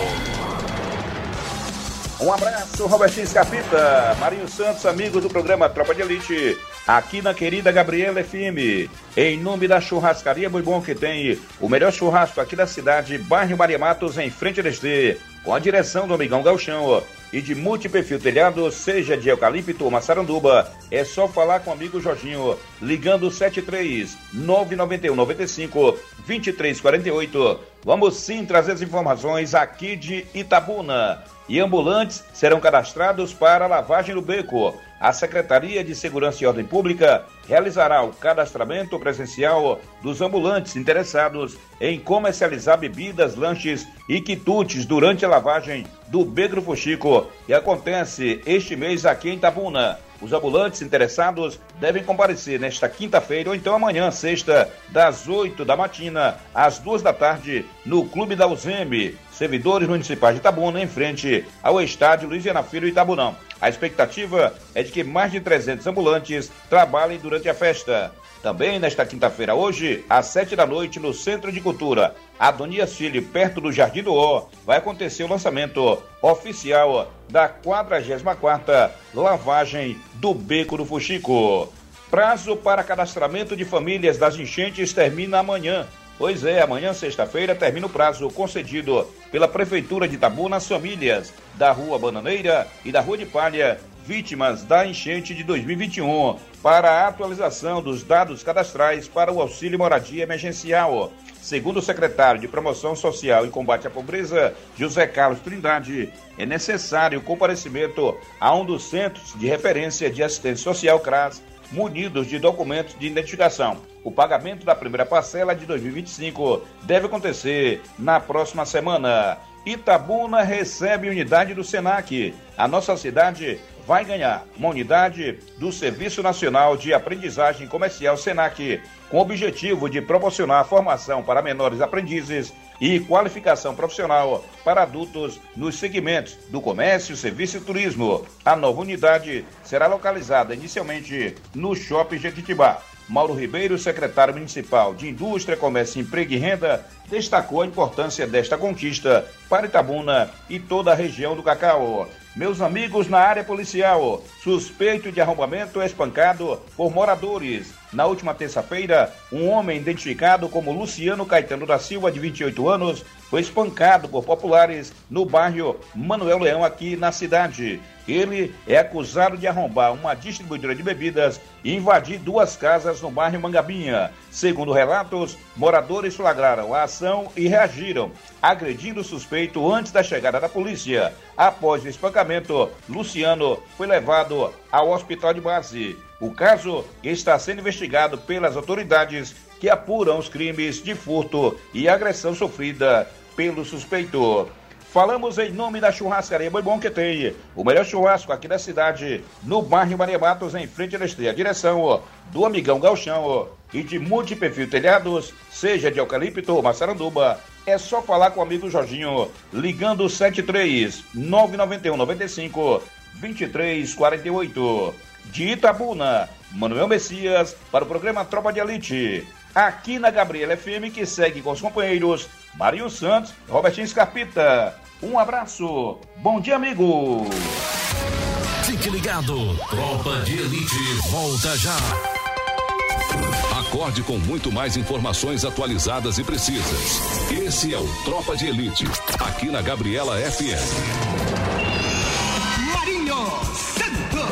Um abraço, Robertinho Scarpita, Marinho Santos, amigos do programa Tropa de Elite, aqui na querida Gabriela F M, em nome da churrascaria Boi Bom, que tem o melhor churrasco aqui da cidade, bairro Maria Matos, em frente ao Destê, com a direção do Amigão Galchão e de Multiperfil Telhado, seja de eucalipto ou maçaranduba, é só falar com o amigo Jorginho, ligando sete três nove nove um nove cinco dois três quatro oito. Vamos sim trazer as informações aqui de Itabuna. E ambulantes serão cadastrados para a lavagem do beco. A Secretaria de Segurança e Ordem Pública realizará o cadastramento presencial dos ambulantes interessados em comercializar bebidas, lanches e quitutes durante a lavagem do Beco do Fuxico, que acontece este mês aqui em Itabuna. Os ambulantes interessados devem comparecer nesta quinta-feira ou então amanhã, sexta, das oito da matina às duas da tarde, no Clube da U Z E M, servidores municipais de Itabuna, em frente ao estádio Luiz Viana Filho Itabunão. A expectativa é de que mais de trezentos ambulantes trabalhem durante a festa. Também nesta quinta-feira, hoje, às sete da noite, no Centro de Cultura Adonias Filho, perto do Jardim do Ó, vai acontecer o lançamento oficial da quadragésima quarta lavagem do Beco do Fuxico. Prazo para cadastramento de famílias das enchentes termina amanhã. Pois é, amanhã, sexta-feira, termina o prazo concedido pela Prefeitura de Itabuna às famílias da Rua Bananeira e da Rua de Palha, vítimas da enchente de dois mil e vinte e um, para a atualização dos dados cadastrais para o auxílio moradia emergencial. Segundo o secretário de Promoção Social e Combate à Pobreza, José Carlos Trindade, é necessário o comparecimento a um dos centros de referência de assistência social CRAS, munidos de documentos de identificação. O pagamento da primeira parcela de dois mil e vinte e cinco deve acontecer na próxima semana. Itabuna recebe unidade do SENAC. A nossa cidade vai ganhar uma unidade do Serviço Nacional de Aprendizagem Comercial SENAC, com o objetivo de proporcionar formação para menores aprendizes e qualificação profissional para adultos nos segmentos do comércio, serviço e turismo. A nova unidade será localizada inicialmente no Shopping Jequitibá. Mauro Ribeiro, secretário municipal de Indústria, Comércio, Emprego e Renda, destacou a importância desta conquista para Itabuna e toda a região do Cacau. Meus amigos na área policial, suspeito de arrombamento é espancado por moradores. Na última terça-feira, um homem identificado como Luciano Caetano da Silva, de vinte e oito anos, foi espancado por populares no bairro Manuel Leão, aqui na cidade. Ele é acusado de arrombar uma distribuidora de bebidas e invadir duas casas no bairro Mangabinha. Segundo relatos, moradores flagraram a ação e reagiram, agredindo o suspeito antes da chegada da polícia. Após o espancamento, Luciano foi levado ao hospital de base. O caso está sendo investigado pelas autoridades que apuram os crimes de furto e agressão sofrida pelo suspeito. Falamos em nome da churrascaria Boi Bom, que tem o melhor churrasco aqui da cidade, no bairro Maria Matos, em frente à Estreia. Direção do Amigão Galchão e de Multiperfil Telhados, seja de eucalipto ou maçaranduba. É só falar com o amigo Jorginho, ligando sete três nove nove um nove cinco dois três quatro oito. De Itabuna, Manuel Messias, para o programa Tropa de Elite. Aqui na Gabriela F M, que segue com os companheiros Marinho Santos e Robertinho Scarpita. Um abraço. Bom dia, amigo. Fique ligado. Tropa de Elite volta já. Acorde com muito mais informações atualizadas e precisas. Esse é o Tropa de Elite, aqui na Gabriela F M. Marinho Santos.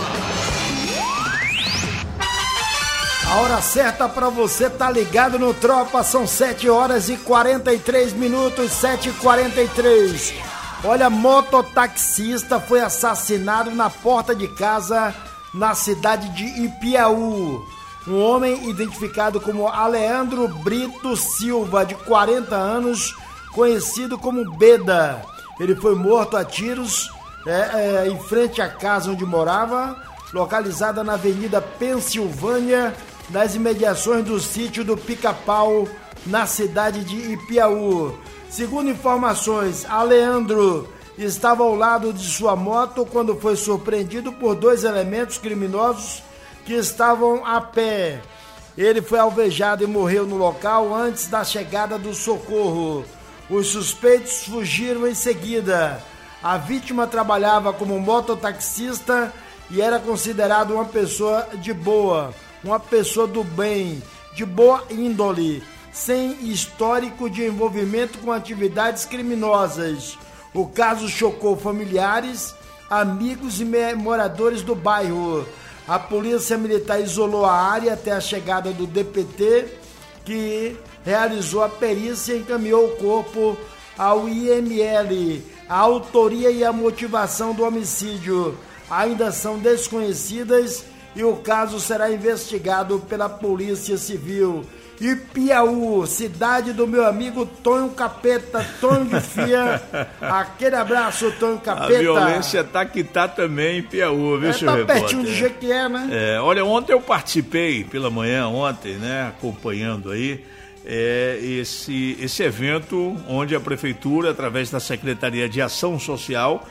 A hora certa para você tá ligado no Tropa, são sete horas e quarenta e três minutos, sete e quarenta e três. Olha, mototaxista foi assassinado na porta de casa na cidade de Ipiaú. Um homem identificado como Aleandro Brito Silva, de quarenta anos, conhecido como Beda. Ele foi morto a tiros é, é, em frente à casa onde morava, localizada na Avenida Pensilvânia, nas imediações do sítio do Pica-Pau, na cidade de Ipiaú. Segundo informações, Aleandro estava ao lado de sua moto quando foi surpreendido por dois elementos criminosos que estavam a pé. Ele foi alvejado e morreu no local antes da chegada do socorro. Os suspeitos fugiram em seguida. A vítima trabalhava como mototaxista e era considerado uma pessoa de boa, uma pessoa do bem, de boa índole, sem histórico de envolvimento com atividades criminosas. O caso chocou familiares, amigos e moradores do bairro. A polícia militar isolou a área até a chegada do D P T, que realizou a perícia e encaminhou o corpo ao I M L. A autoria e a motivação do homicídio ainda são desconhecidas e o caso será investigado pela Polícia Civil. Ipiaú, cidade do meu amigo Tonho Capeta, Tonho de Fia. Aquele abraço, Tonho Capeta. A violência tá que tá também em Ipiaú, viu, é, senhor tá repórter? Pertinho do jeito que é, né? É, olha, ontem eu participei pela manhã, ontem, né, acompanhando aí é, esse, esse evento onde a Prefeitura, através da Secretaria de Ação Social,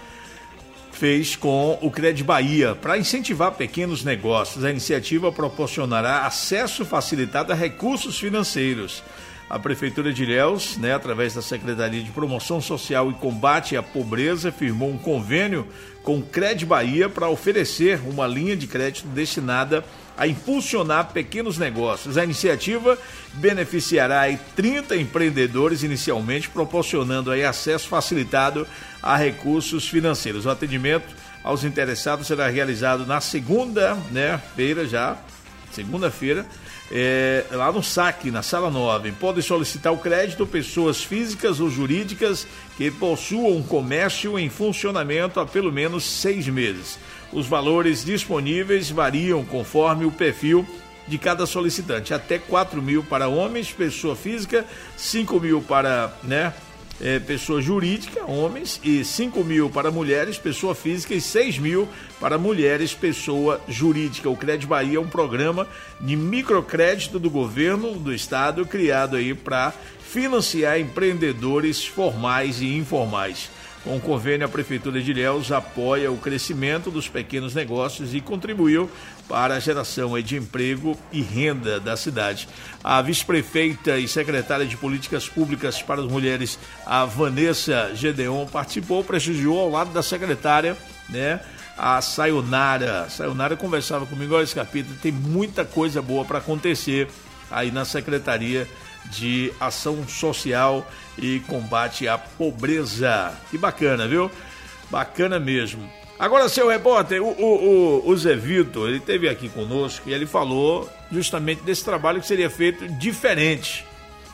fez com o Cred Bahia para incentivar pequenos negócios. A iniciativa proporcionará acesso facilitado a recursos financeiros. A Prefeitura de Ilhéus, né, através da Secretaria de Promoção Social e Combate à Pobreza, firmou um convênio com o Cred Bahia para oferecer uma linha de crédito destinada a impulsionar pequenos negócios. A iniciativa beneficiará aí trinta empreendedores inicialmente, proporcionando aí acesso facilitado a recursos financeiros. O atendimento aos interessados será realizado na segunda, né, feira já, segunda-feira, é, lá no S A C, na Sala nove. Podem solicitar o crédito pessoas físicas ou jurídicas que possuam um comércio em funcionamento há pelo menos seis meses. Os valores disponíveis variam conforme o perfil de cada solicitante. Até quatro mil para homens, pessoa física, cinco mil para, né, é, pessoa jurídica, homens, e cinco mil para mulheres, pessoa física, e seis mil para mulheres, pessoa jurídica. O Cred Bahia é um programa de microcrédito do governo do estado, criado aí para financiar empreendedores formais e informais. Com o convênio, a Prefeitura de Ilhéus apoia o crescimento dos pequenos negócios e contribuiu para a geração de emprego e renda da cidade. A vice-prefeita e secretária de Políticas Públicas para as Mulheres, a Vanessa Gedeon, participou, prestigiou ao lado da secretária né? A Sayonara, Sayonara conversava comigo, olha, Scarpita, tem muita coisa boa para acontecer aí na Secretaria de Ação Social e Combate à Pobreza. Que bacana, viu? Bacana mesmo. Agora, seu repórter, o, o, o, o Zé Vitor, ele esteve aqui conosco e ele falou justamente desse trabalho que seria feito diferente.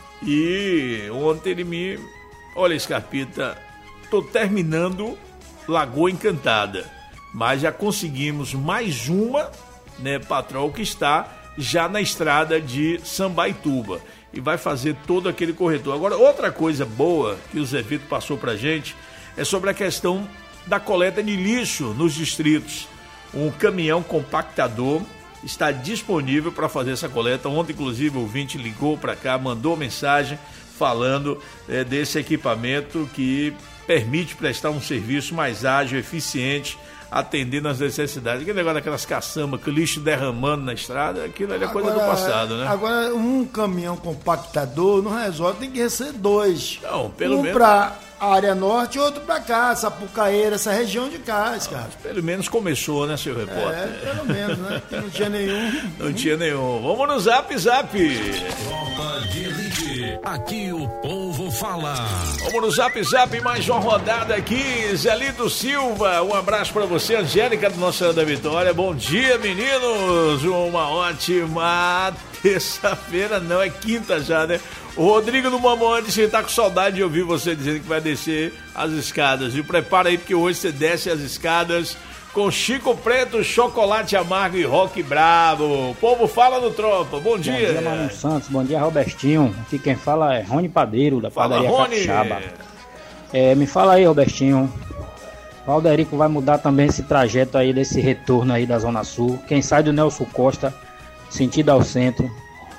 E ontem ele me... Olha, Scarpita, tô terminando Lagoa Encantada, mas já conseguimos mais uma, né, patrol, que está já na estrada de Sambaituba e vai fazer todo aquele corredor. Agora, outra coisa boa que o Zé Vitor passou pra gente é sobre a questão da coleta de lixo nos distritos. Um caminhão compactador está disponível para fazer essa coleta. Ontem, inclusive, o ouvinte ligou para cá, mandou mensagem falando é, desse equipamento que permite prestar um serviço mais ágil, eficiente, atendendo às necessidades. Aquele negócio daquelas caçambas, que o lixo derramando na estrada, aquilo ali é coisa do passado, né? Agora, um caminhão compactador não resolve, tem que ser dois. Não, pelo um menos... para a área norte e outro para cá, Sapucaíra, essa região de cá, cara. Pelo menos começou, né, seu repórter? É, pelo menos, né? Não tinha nenhum. Não tinha nenhum. Vamos no Zap Zap. Tropa de Elite, aqui o povo fala. Vamos no Zap Zap, mais uma rodada aqui. Zelito Silva, um abraço para você. Angélica do Nossa Senhora da Vitória. Bom dia, meninos. Uma ótima terça-feira, não, é quinta já, né? O Rodrigo do Mamão disse que tá com saudade de ouvir você dizendo que vai descer as escadas. E prepara aí, porque hoje você desce as escadas com Chico Preto, chocolate amargo e rock bravo. O povo fala no Tropa. Bom dia. Bom dia, Mano Santos. Bom dia, Robertinho. Aqui quem fala é Rony Padeiro, da fala, padaria Rony. Capixaba. É, me fala aí, Robertinho. Valderico vai mudar também esse trajeto aí, desse retorno aí da Zona Sul. Quem sai do Nelson Costa, sentido ao centro.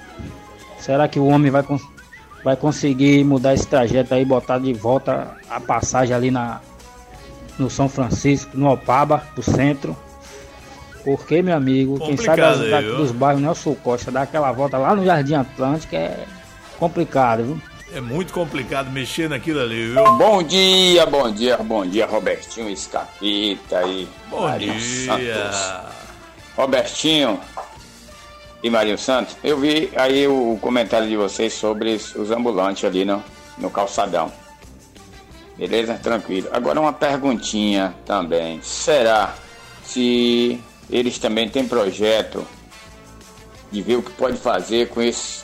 Será que o homem vai, cons- vai conseguir mudar esse trajeto aí, botar de volta a passagem ali na, no São Francisco, no Opaba, pro centro? Porque, meu amigo, quem sai das, aí, da, viu? dos bairros Nelson Costa, dá aquela volta lá no Jardim Atlântico, é complicado, viu? É muito complicado mexer naquilo ali, viu? Bom dia, bom dia, bom dia, Robertinho Scarpita e Bom Marinho dia. Santos. Robertinho e Marinho Santos, eu vi aí o comentário de vocês sobre os ambulantes ali no, no calçadão. Beleza? Tranquilo. Agora uma perguntinha também. Será se eles também têm projeto de ver o que pode fazer com esses,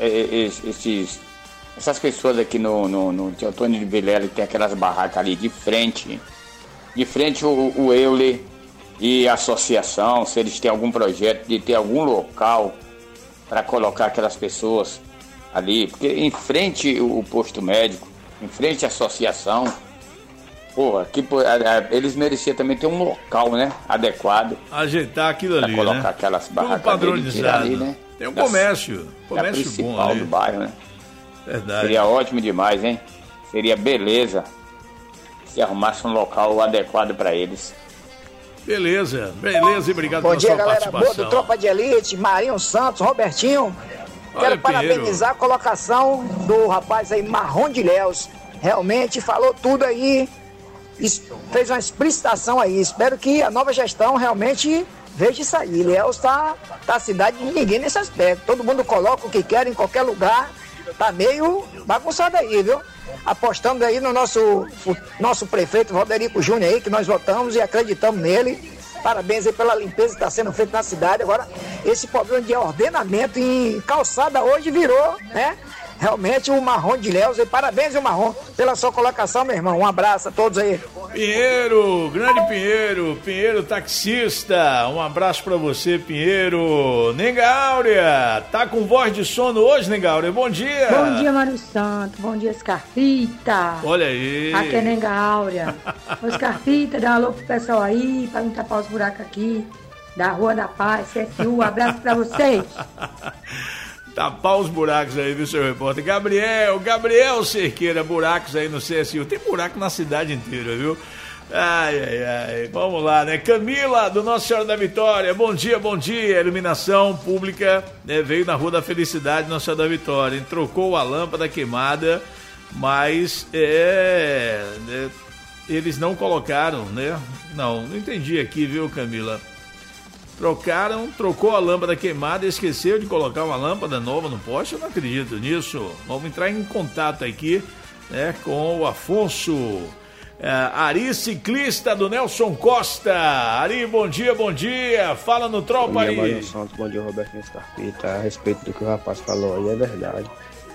esses essas pessoas aqui no, no, no Teotônio de Vilela, que tem aquelas barracas ali de frente, de frente o, o Euler e a associação, se eles têm algum projeto de ter algum local para colocar aquelas pessoas ali, porque em frente o, o posto médico, em frente à associação, porra, que, eles mereciam também ter um local, né, adequado. Ajeitar aquilo ali, pra colocar né? aquelas Tudo barracas padronizado. ali, né? Tem um Da- comércio, da comércio principal bom ali. do bairro, né? Verdade. Seria ótimo demais, hein? Seria beleza se arrumasse um local adequado para eles. Beleza, beleza, e obrigado Bom pela dia, sua galera boa participação. do Tropa de Elite, Marinho Santos, Robertinho. Olha, Quero parabenizar a colocação do rapaz aí, Marrom de Léus. Realmente falou tudo aí, es- fez uma explicitação aí. Espero que a nova gestão realmente veja isso aí. Léus tá, tá a cidade de ninguém nesse aspecto. Todo mundo coloca o que quer em qualquer lugar. Tá meio bagunçado aí, viu? Apostando aí no nosso, o nosso prefeito Roderico Júnior aí, que nós votamos e acreditamos nele. Parabéns aí pela limpeza que está sendo feita na cidade. Agora, esse problema de ordenamento em calçada hoje virou, né? Realmente o Marrom de Léus. E parabéns, o Marrom, pela sua colocação, meu irmão. Um abraço a todos aí. Pinheiro, grande Pinheiro, Pinheiro taxista, um abraço pra você, Pinheiro. Nenga Áurea, tá com voz de sono hoje, Nenga Áurea? Bom dia. Bom dia, Mário Santo. Bom dia, Scarpita. Olha aí. Aqui é Nenga Áurea. Ô, Scarpita, dá um alô pro pessoal aí, pra não tapar os buracos aqui, da Rua da Paz, C S U. Um abraço pra vocês. Tapar os buracos aí, viu, seu repórter? Gabriel, Gabriel Cerqueira, buracos aí no C S U. Tem buraco na cidade inteira, viu? Ai, ai, ai. Vamos lá, né? Camila, do Nossa Senhora da Vitória. Bom dia, bom dia. Iluminação pública, né? Veio na Rua da Felicidade, Nossa Senhora da Vitória. Hein? Trocou a lâmpada queimada, mas é, né? eles não colocaram, né? Não, não entendi aqui, viu, Camila? Trocaram, trocou a lâmpada queimada e esqueceu de colocar uma lâmpada nova no poste. Eu não acredito nisso. Vamos entrar em contato aqui, né, com o Afonso é, Ari, ciclista do Nelson Costa. Ari, bom dia, bom dia. Fala no Tropa, bom dia, Ari. Marinho Santos, bom dia, Robertinho Scarpita. A respeito do que o rapaz falou aí, é verdade.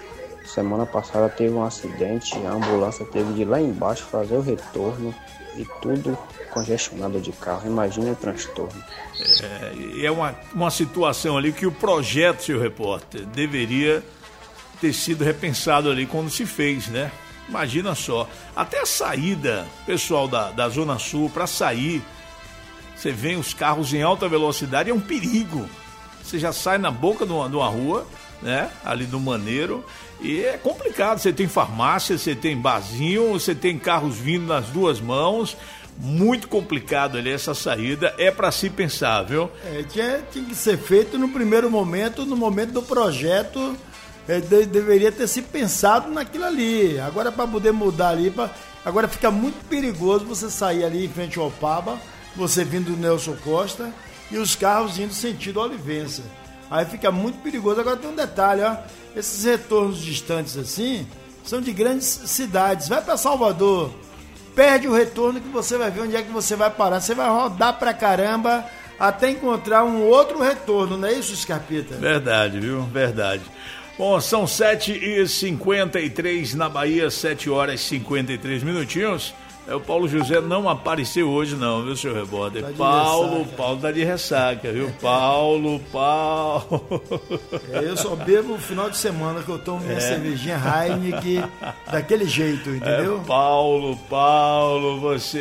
Semana passada teve um acidente, a ambulância teve de ir lá embaixo fazer o retorno e tudo congestionado de carro. Imagina o transtorno. É, é uma, uma situação ali que o projeto, seu repórter, deveria ter sido repensado ali quando se fez, né? Imagina só, até a saída, pessoal da, da Zona Sul, para sair, você vê os carros em alta velocidade, é um perigo. Você já sai na boca de uma, de uma rua, né? Ali do Maneiro, e é complicado. Você tem farmácia, você tem barzinho, você tem carros vindo nas duas mãos. Muito complicado ali essa saída, é para se pensar, viu? É, tinha, tinha que ser feito no primeiro momento, no momento do projeto, é, de, deveria ter se pensado naquilo ali. Agora, para poder mudar ali, pra, agora fica muito perigoso você sair ali em frente ao Opaba, você vindo do Nelson Costa e os carros indo sentido Olivença. Aí fica muito perigoso. Agora tem um detalhe, ó, esses retornos distantes assim são de grandes cidades. Vai para Salvador, perde o retorno que você vai ver onde é que você vai parar. Você vai rodar pra caramba até encontrar um outro retorno, não é isso, Scarpita? Verdade, viu? Verdade. Bom, são sete e cinquenta e três na Bahia, sete horas e cinquenta e três minutinhos. É, o Paulo José não apareceu hoje não, viu, seu repórter? Tá Paulo, ressaca. Paulo tá de ressaca, viu? Paulo, Paulo. É, eu só bebo no final de semana que eu tomo minha é. cervejinha Heineken daquele jeito, entendeu? É, Paulo, Paulo,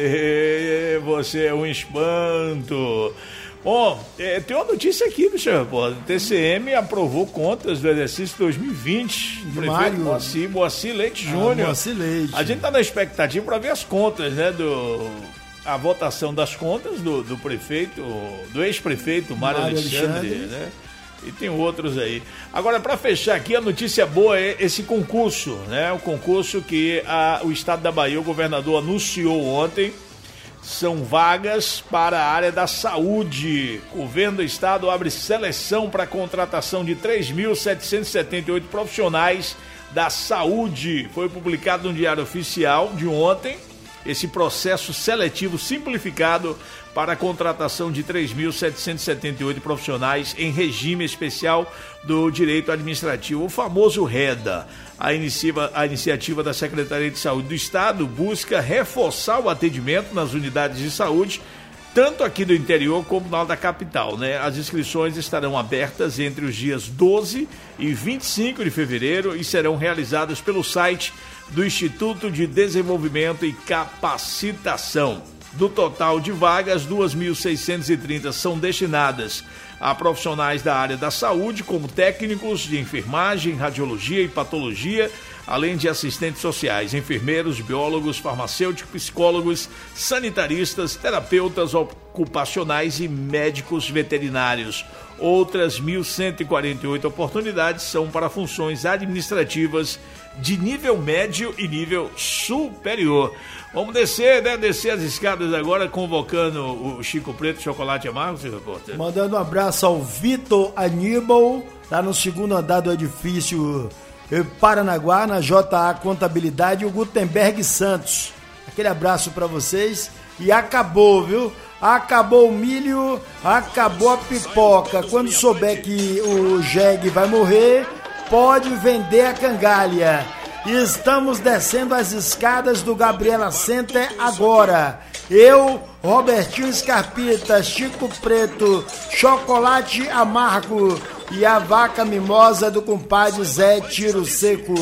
você, você é um espanto. Bom, é, tem uma notícia aqui, meu senhor repórter. O T C M aprovou contas do exercício dois mil e vinte. Do prefeito Moacir, Moacir Leite Júnior. Ah, Moacir Leite. A gente está na expectativa para ver as contas, né? Do, a votação das contas do, do prefeito, do ex-prefeito Mário, Mário Alexandre, Alexandre, né? E tem outros aí. Agora, para fechar aqui, a notícia boa é esse concurso, né? O concurso que a, o Estado da Bahia, o governador, anunciou ontem. São vagas para a área da saúde. O governo do estado abre seleção para a contratação de três mil setecentos e setenta e oito profissionais da saúde. Foi publicado no Diário Oficial de ontem esse processo seletivo simplificado para a contratação de três mil setecentos e setenta e oito profissionais em regime especial do direito administrativo, o famoso REDA. A iniciativa, a iniciativa da Secretaria de Saúde do Estado busca reforçar o atendimento nas unidades de saúde, tanto aqui do interior como na da capital, né? As inscrições estarão abertas entre os dias doze e vinte e cinco de fevereiro e serão realizadas pelo site do Instituto de Desenvolvimento e Capacitação. Do total de vagas, duas mil seiscentos e trinta são destinadas a profissionais da área da saúde, como técnicos de enfermagem, radiologia e patologia, além de assistentes sociais, enfermeiros, biólogos, farmacêuticos, psicólogos, sanitaristas, terapeutas ocupacionais e médicos veterinários. Outras mil cento e quarenta e oito oportunidades são para funções administrativas de nível médio e nível superior. Vamos descer, né? Descer as escadas agora, convocando o Chico Preto, Chocolate Amargo, seu repórter. Mandando um abraço ao Vitor Aníbal, lá no segundo andar do edifício Paranaguá, na J A Contabilidade, e o Gutenberg Santos. Aquele abraço para vocês. E acabou, viu? Acabou o milho, acabou a pipoca. Quando souber que o jegue vai morrer, pode vender a cangalha. Estamos descendo as escadas do Gabriela Center agora. Eu, Robertinho Scarpita, Chico Preto, Chocolate Amargo e a vaca mimosa do compadre Zé Tiro Seco.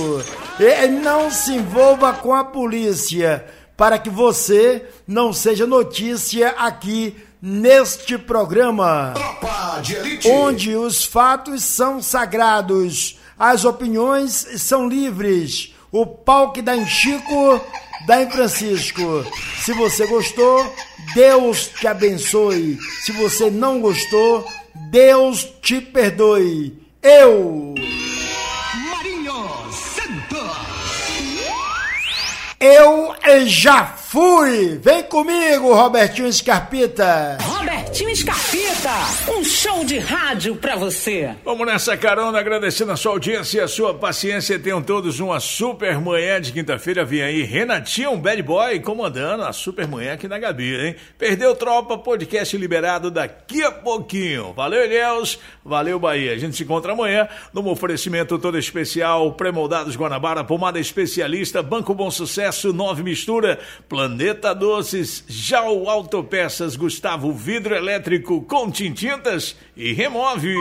E não se envolva com a polícia, para que você não seja notícia aqui neste programa, Tropa de Elite, onde os fatos são sagrados, as opiniões são livres. O pau que dá em Chico, dá em Francisco. Se você gostou, Deus te abençoe. Se você não gostou, Deus te perdoe. Eu... Marinho Santos. eu já fui. Vem comigo, Robertinho Scarpita. Robertinho Scarpita, um show de rádio pra você. Vamos nessa carona, agradecendo a sua audiência e a sua paciência. Tenham todos uma super manhã de quinta-feira. Vem aí Renatinho, um bad boy, comandando a super manhã aqui na Gabi, hein? Perdeu tropa, podcast liberado daqui a pouquinho. Valeu, Ilhéus. Valeu, Bahia. A gente se encontra amanhã num oferecimento todo especial. Pré-moldados Guanabara, pomada especialista, Banco Bom Sucesso, Nove Mistura, Planeta Doces, Jau Autopeças, Gustavo Vidro Elétrico, Contin Tintas e Remove.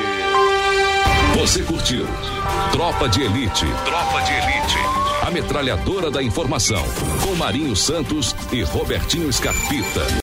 Você curtiu Tropa de Elite. Tropa de Elite. A metralhadora da informação. Com Marinho Santos e Robertinho Scarpita.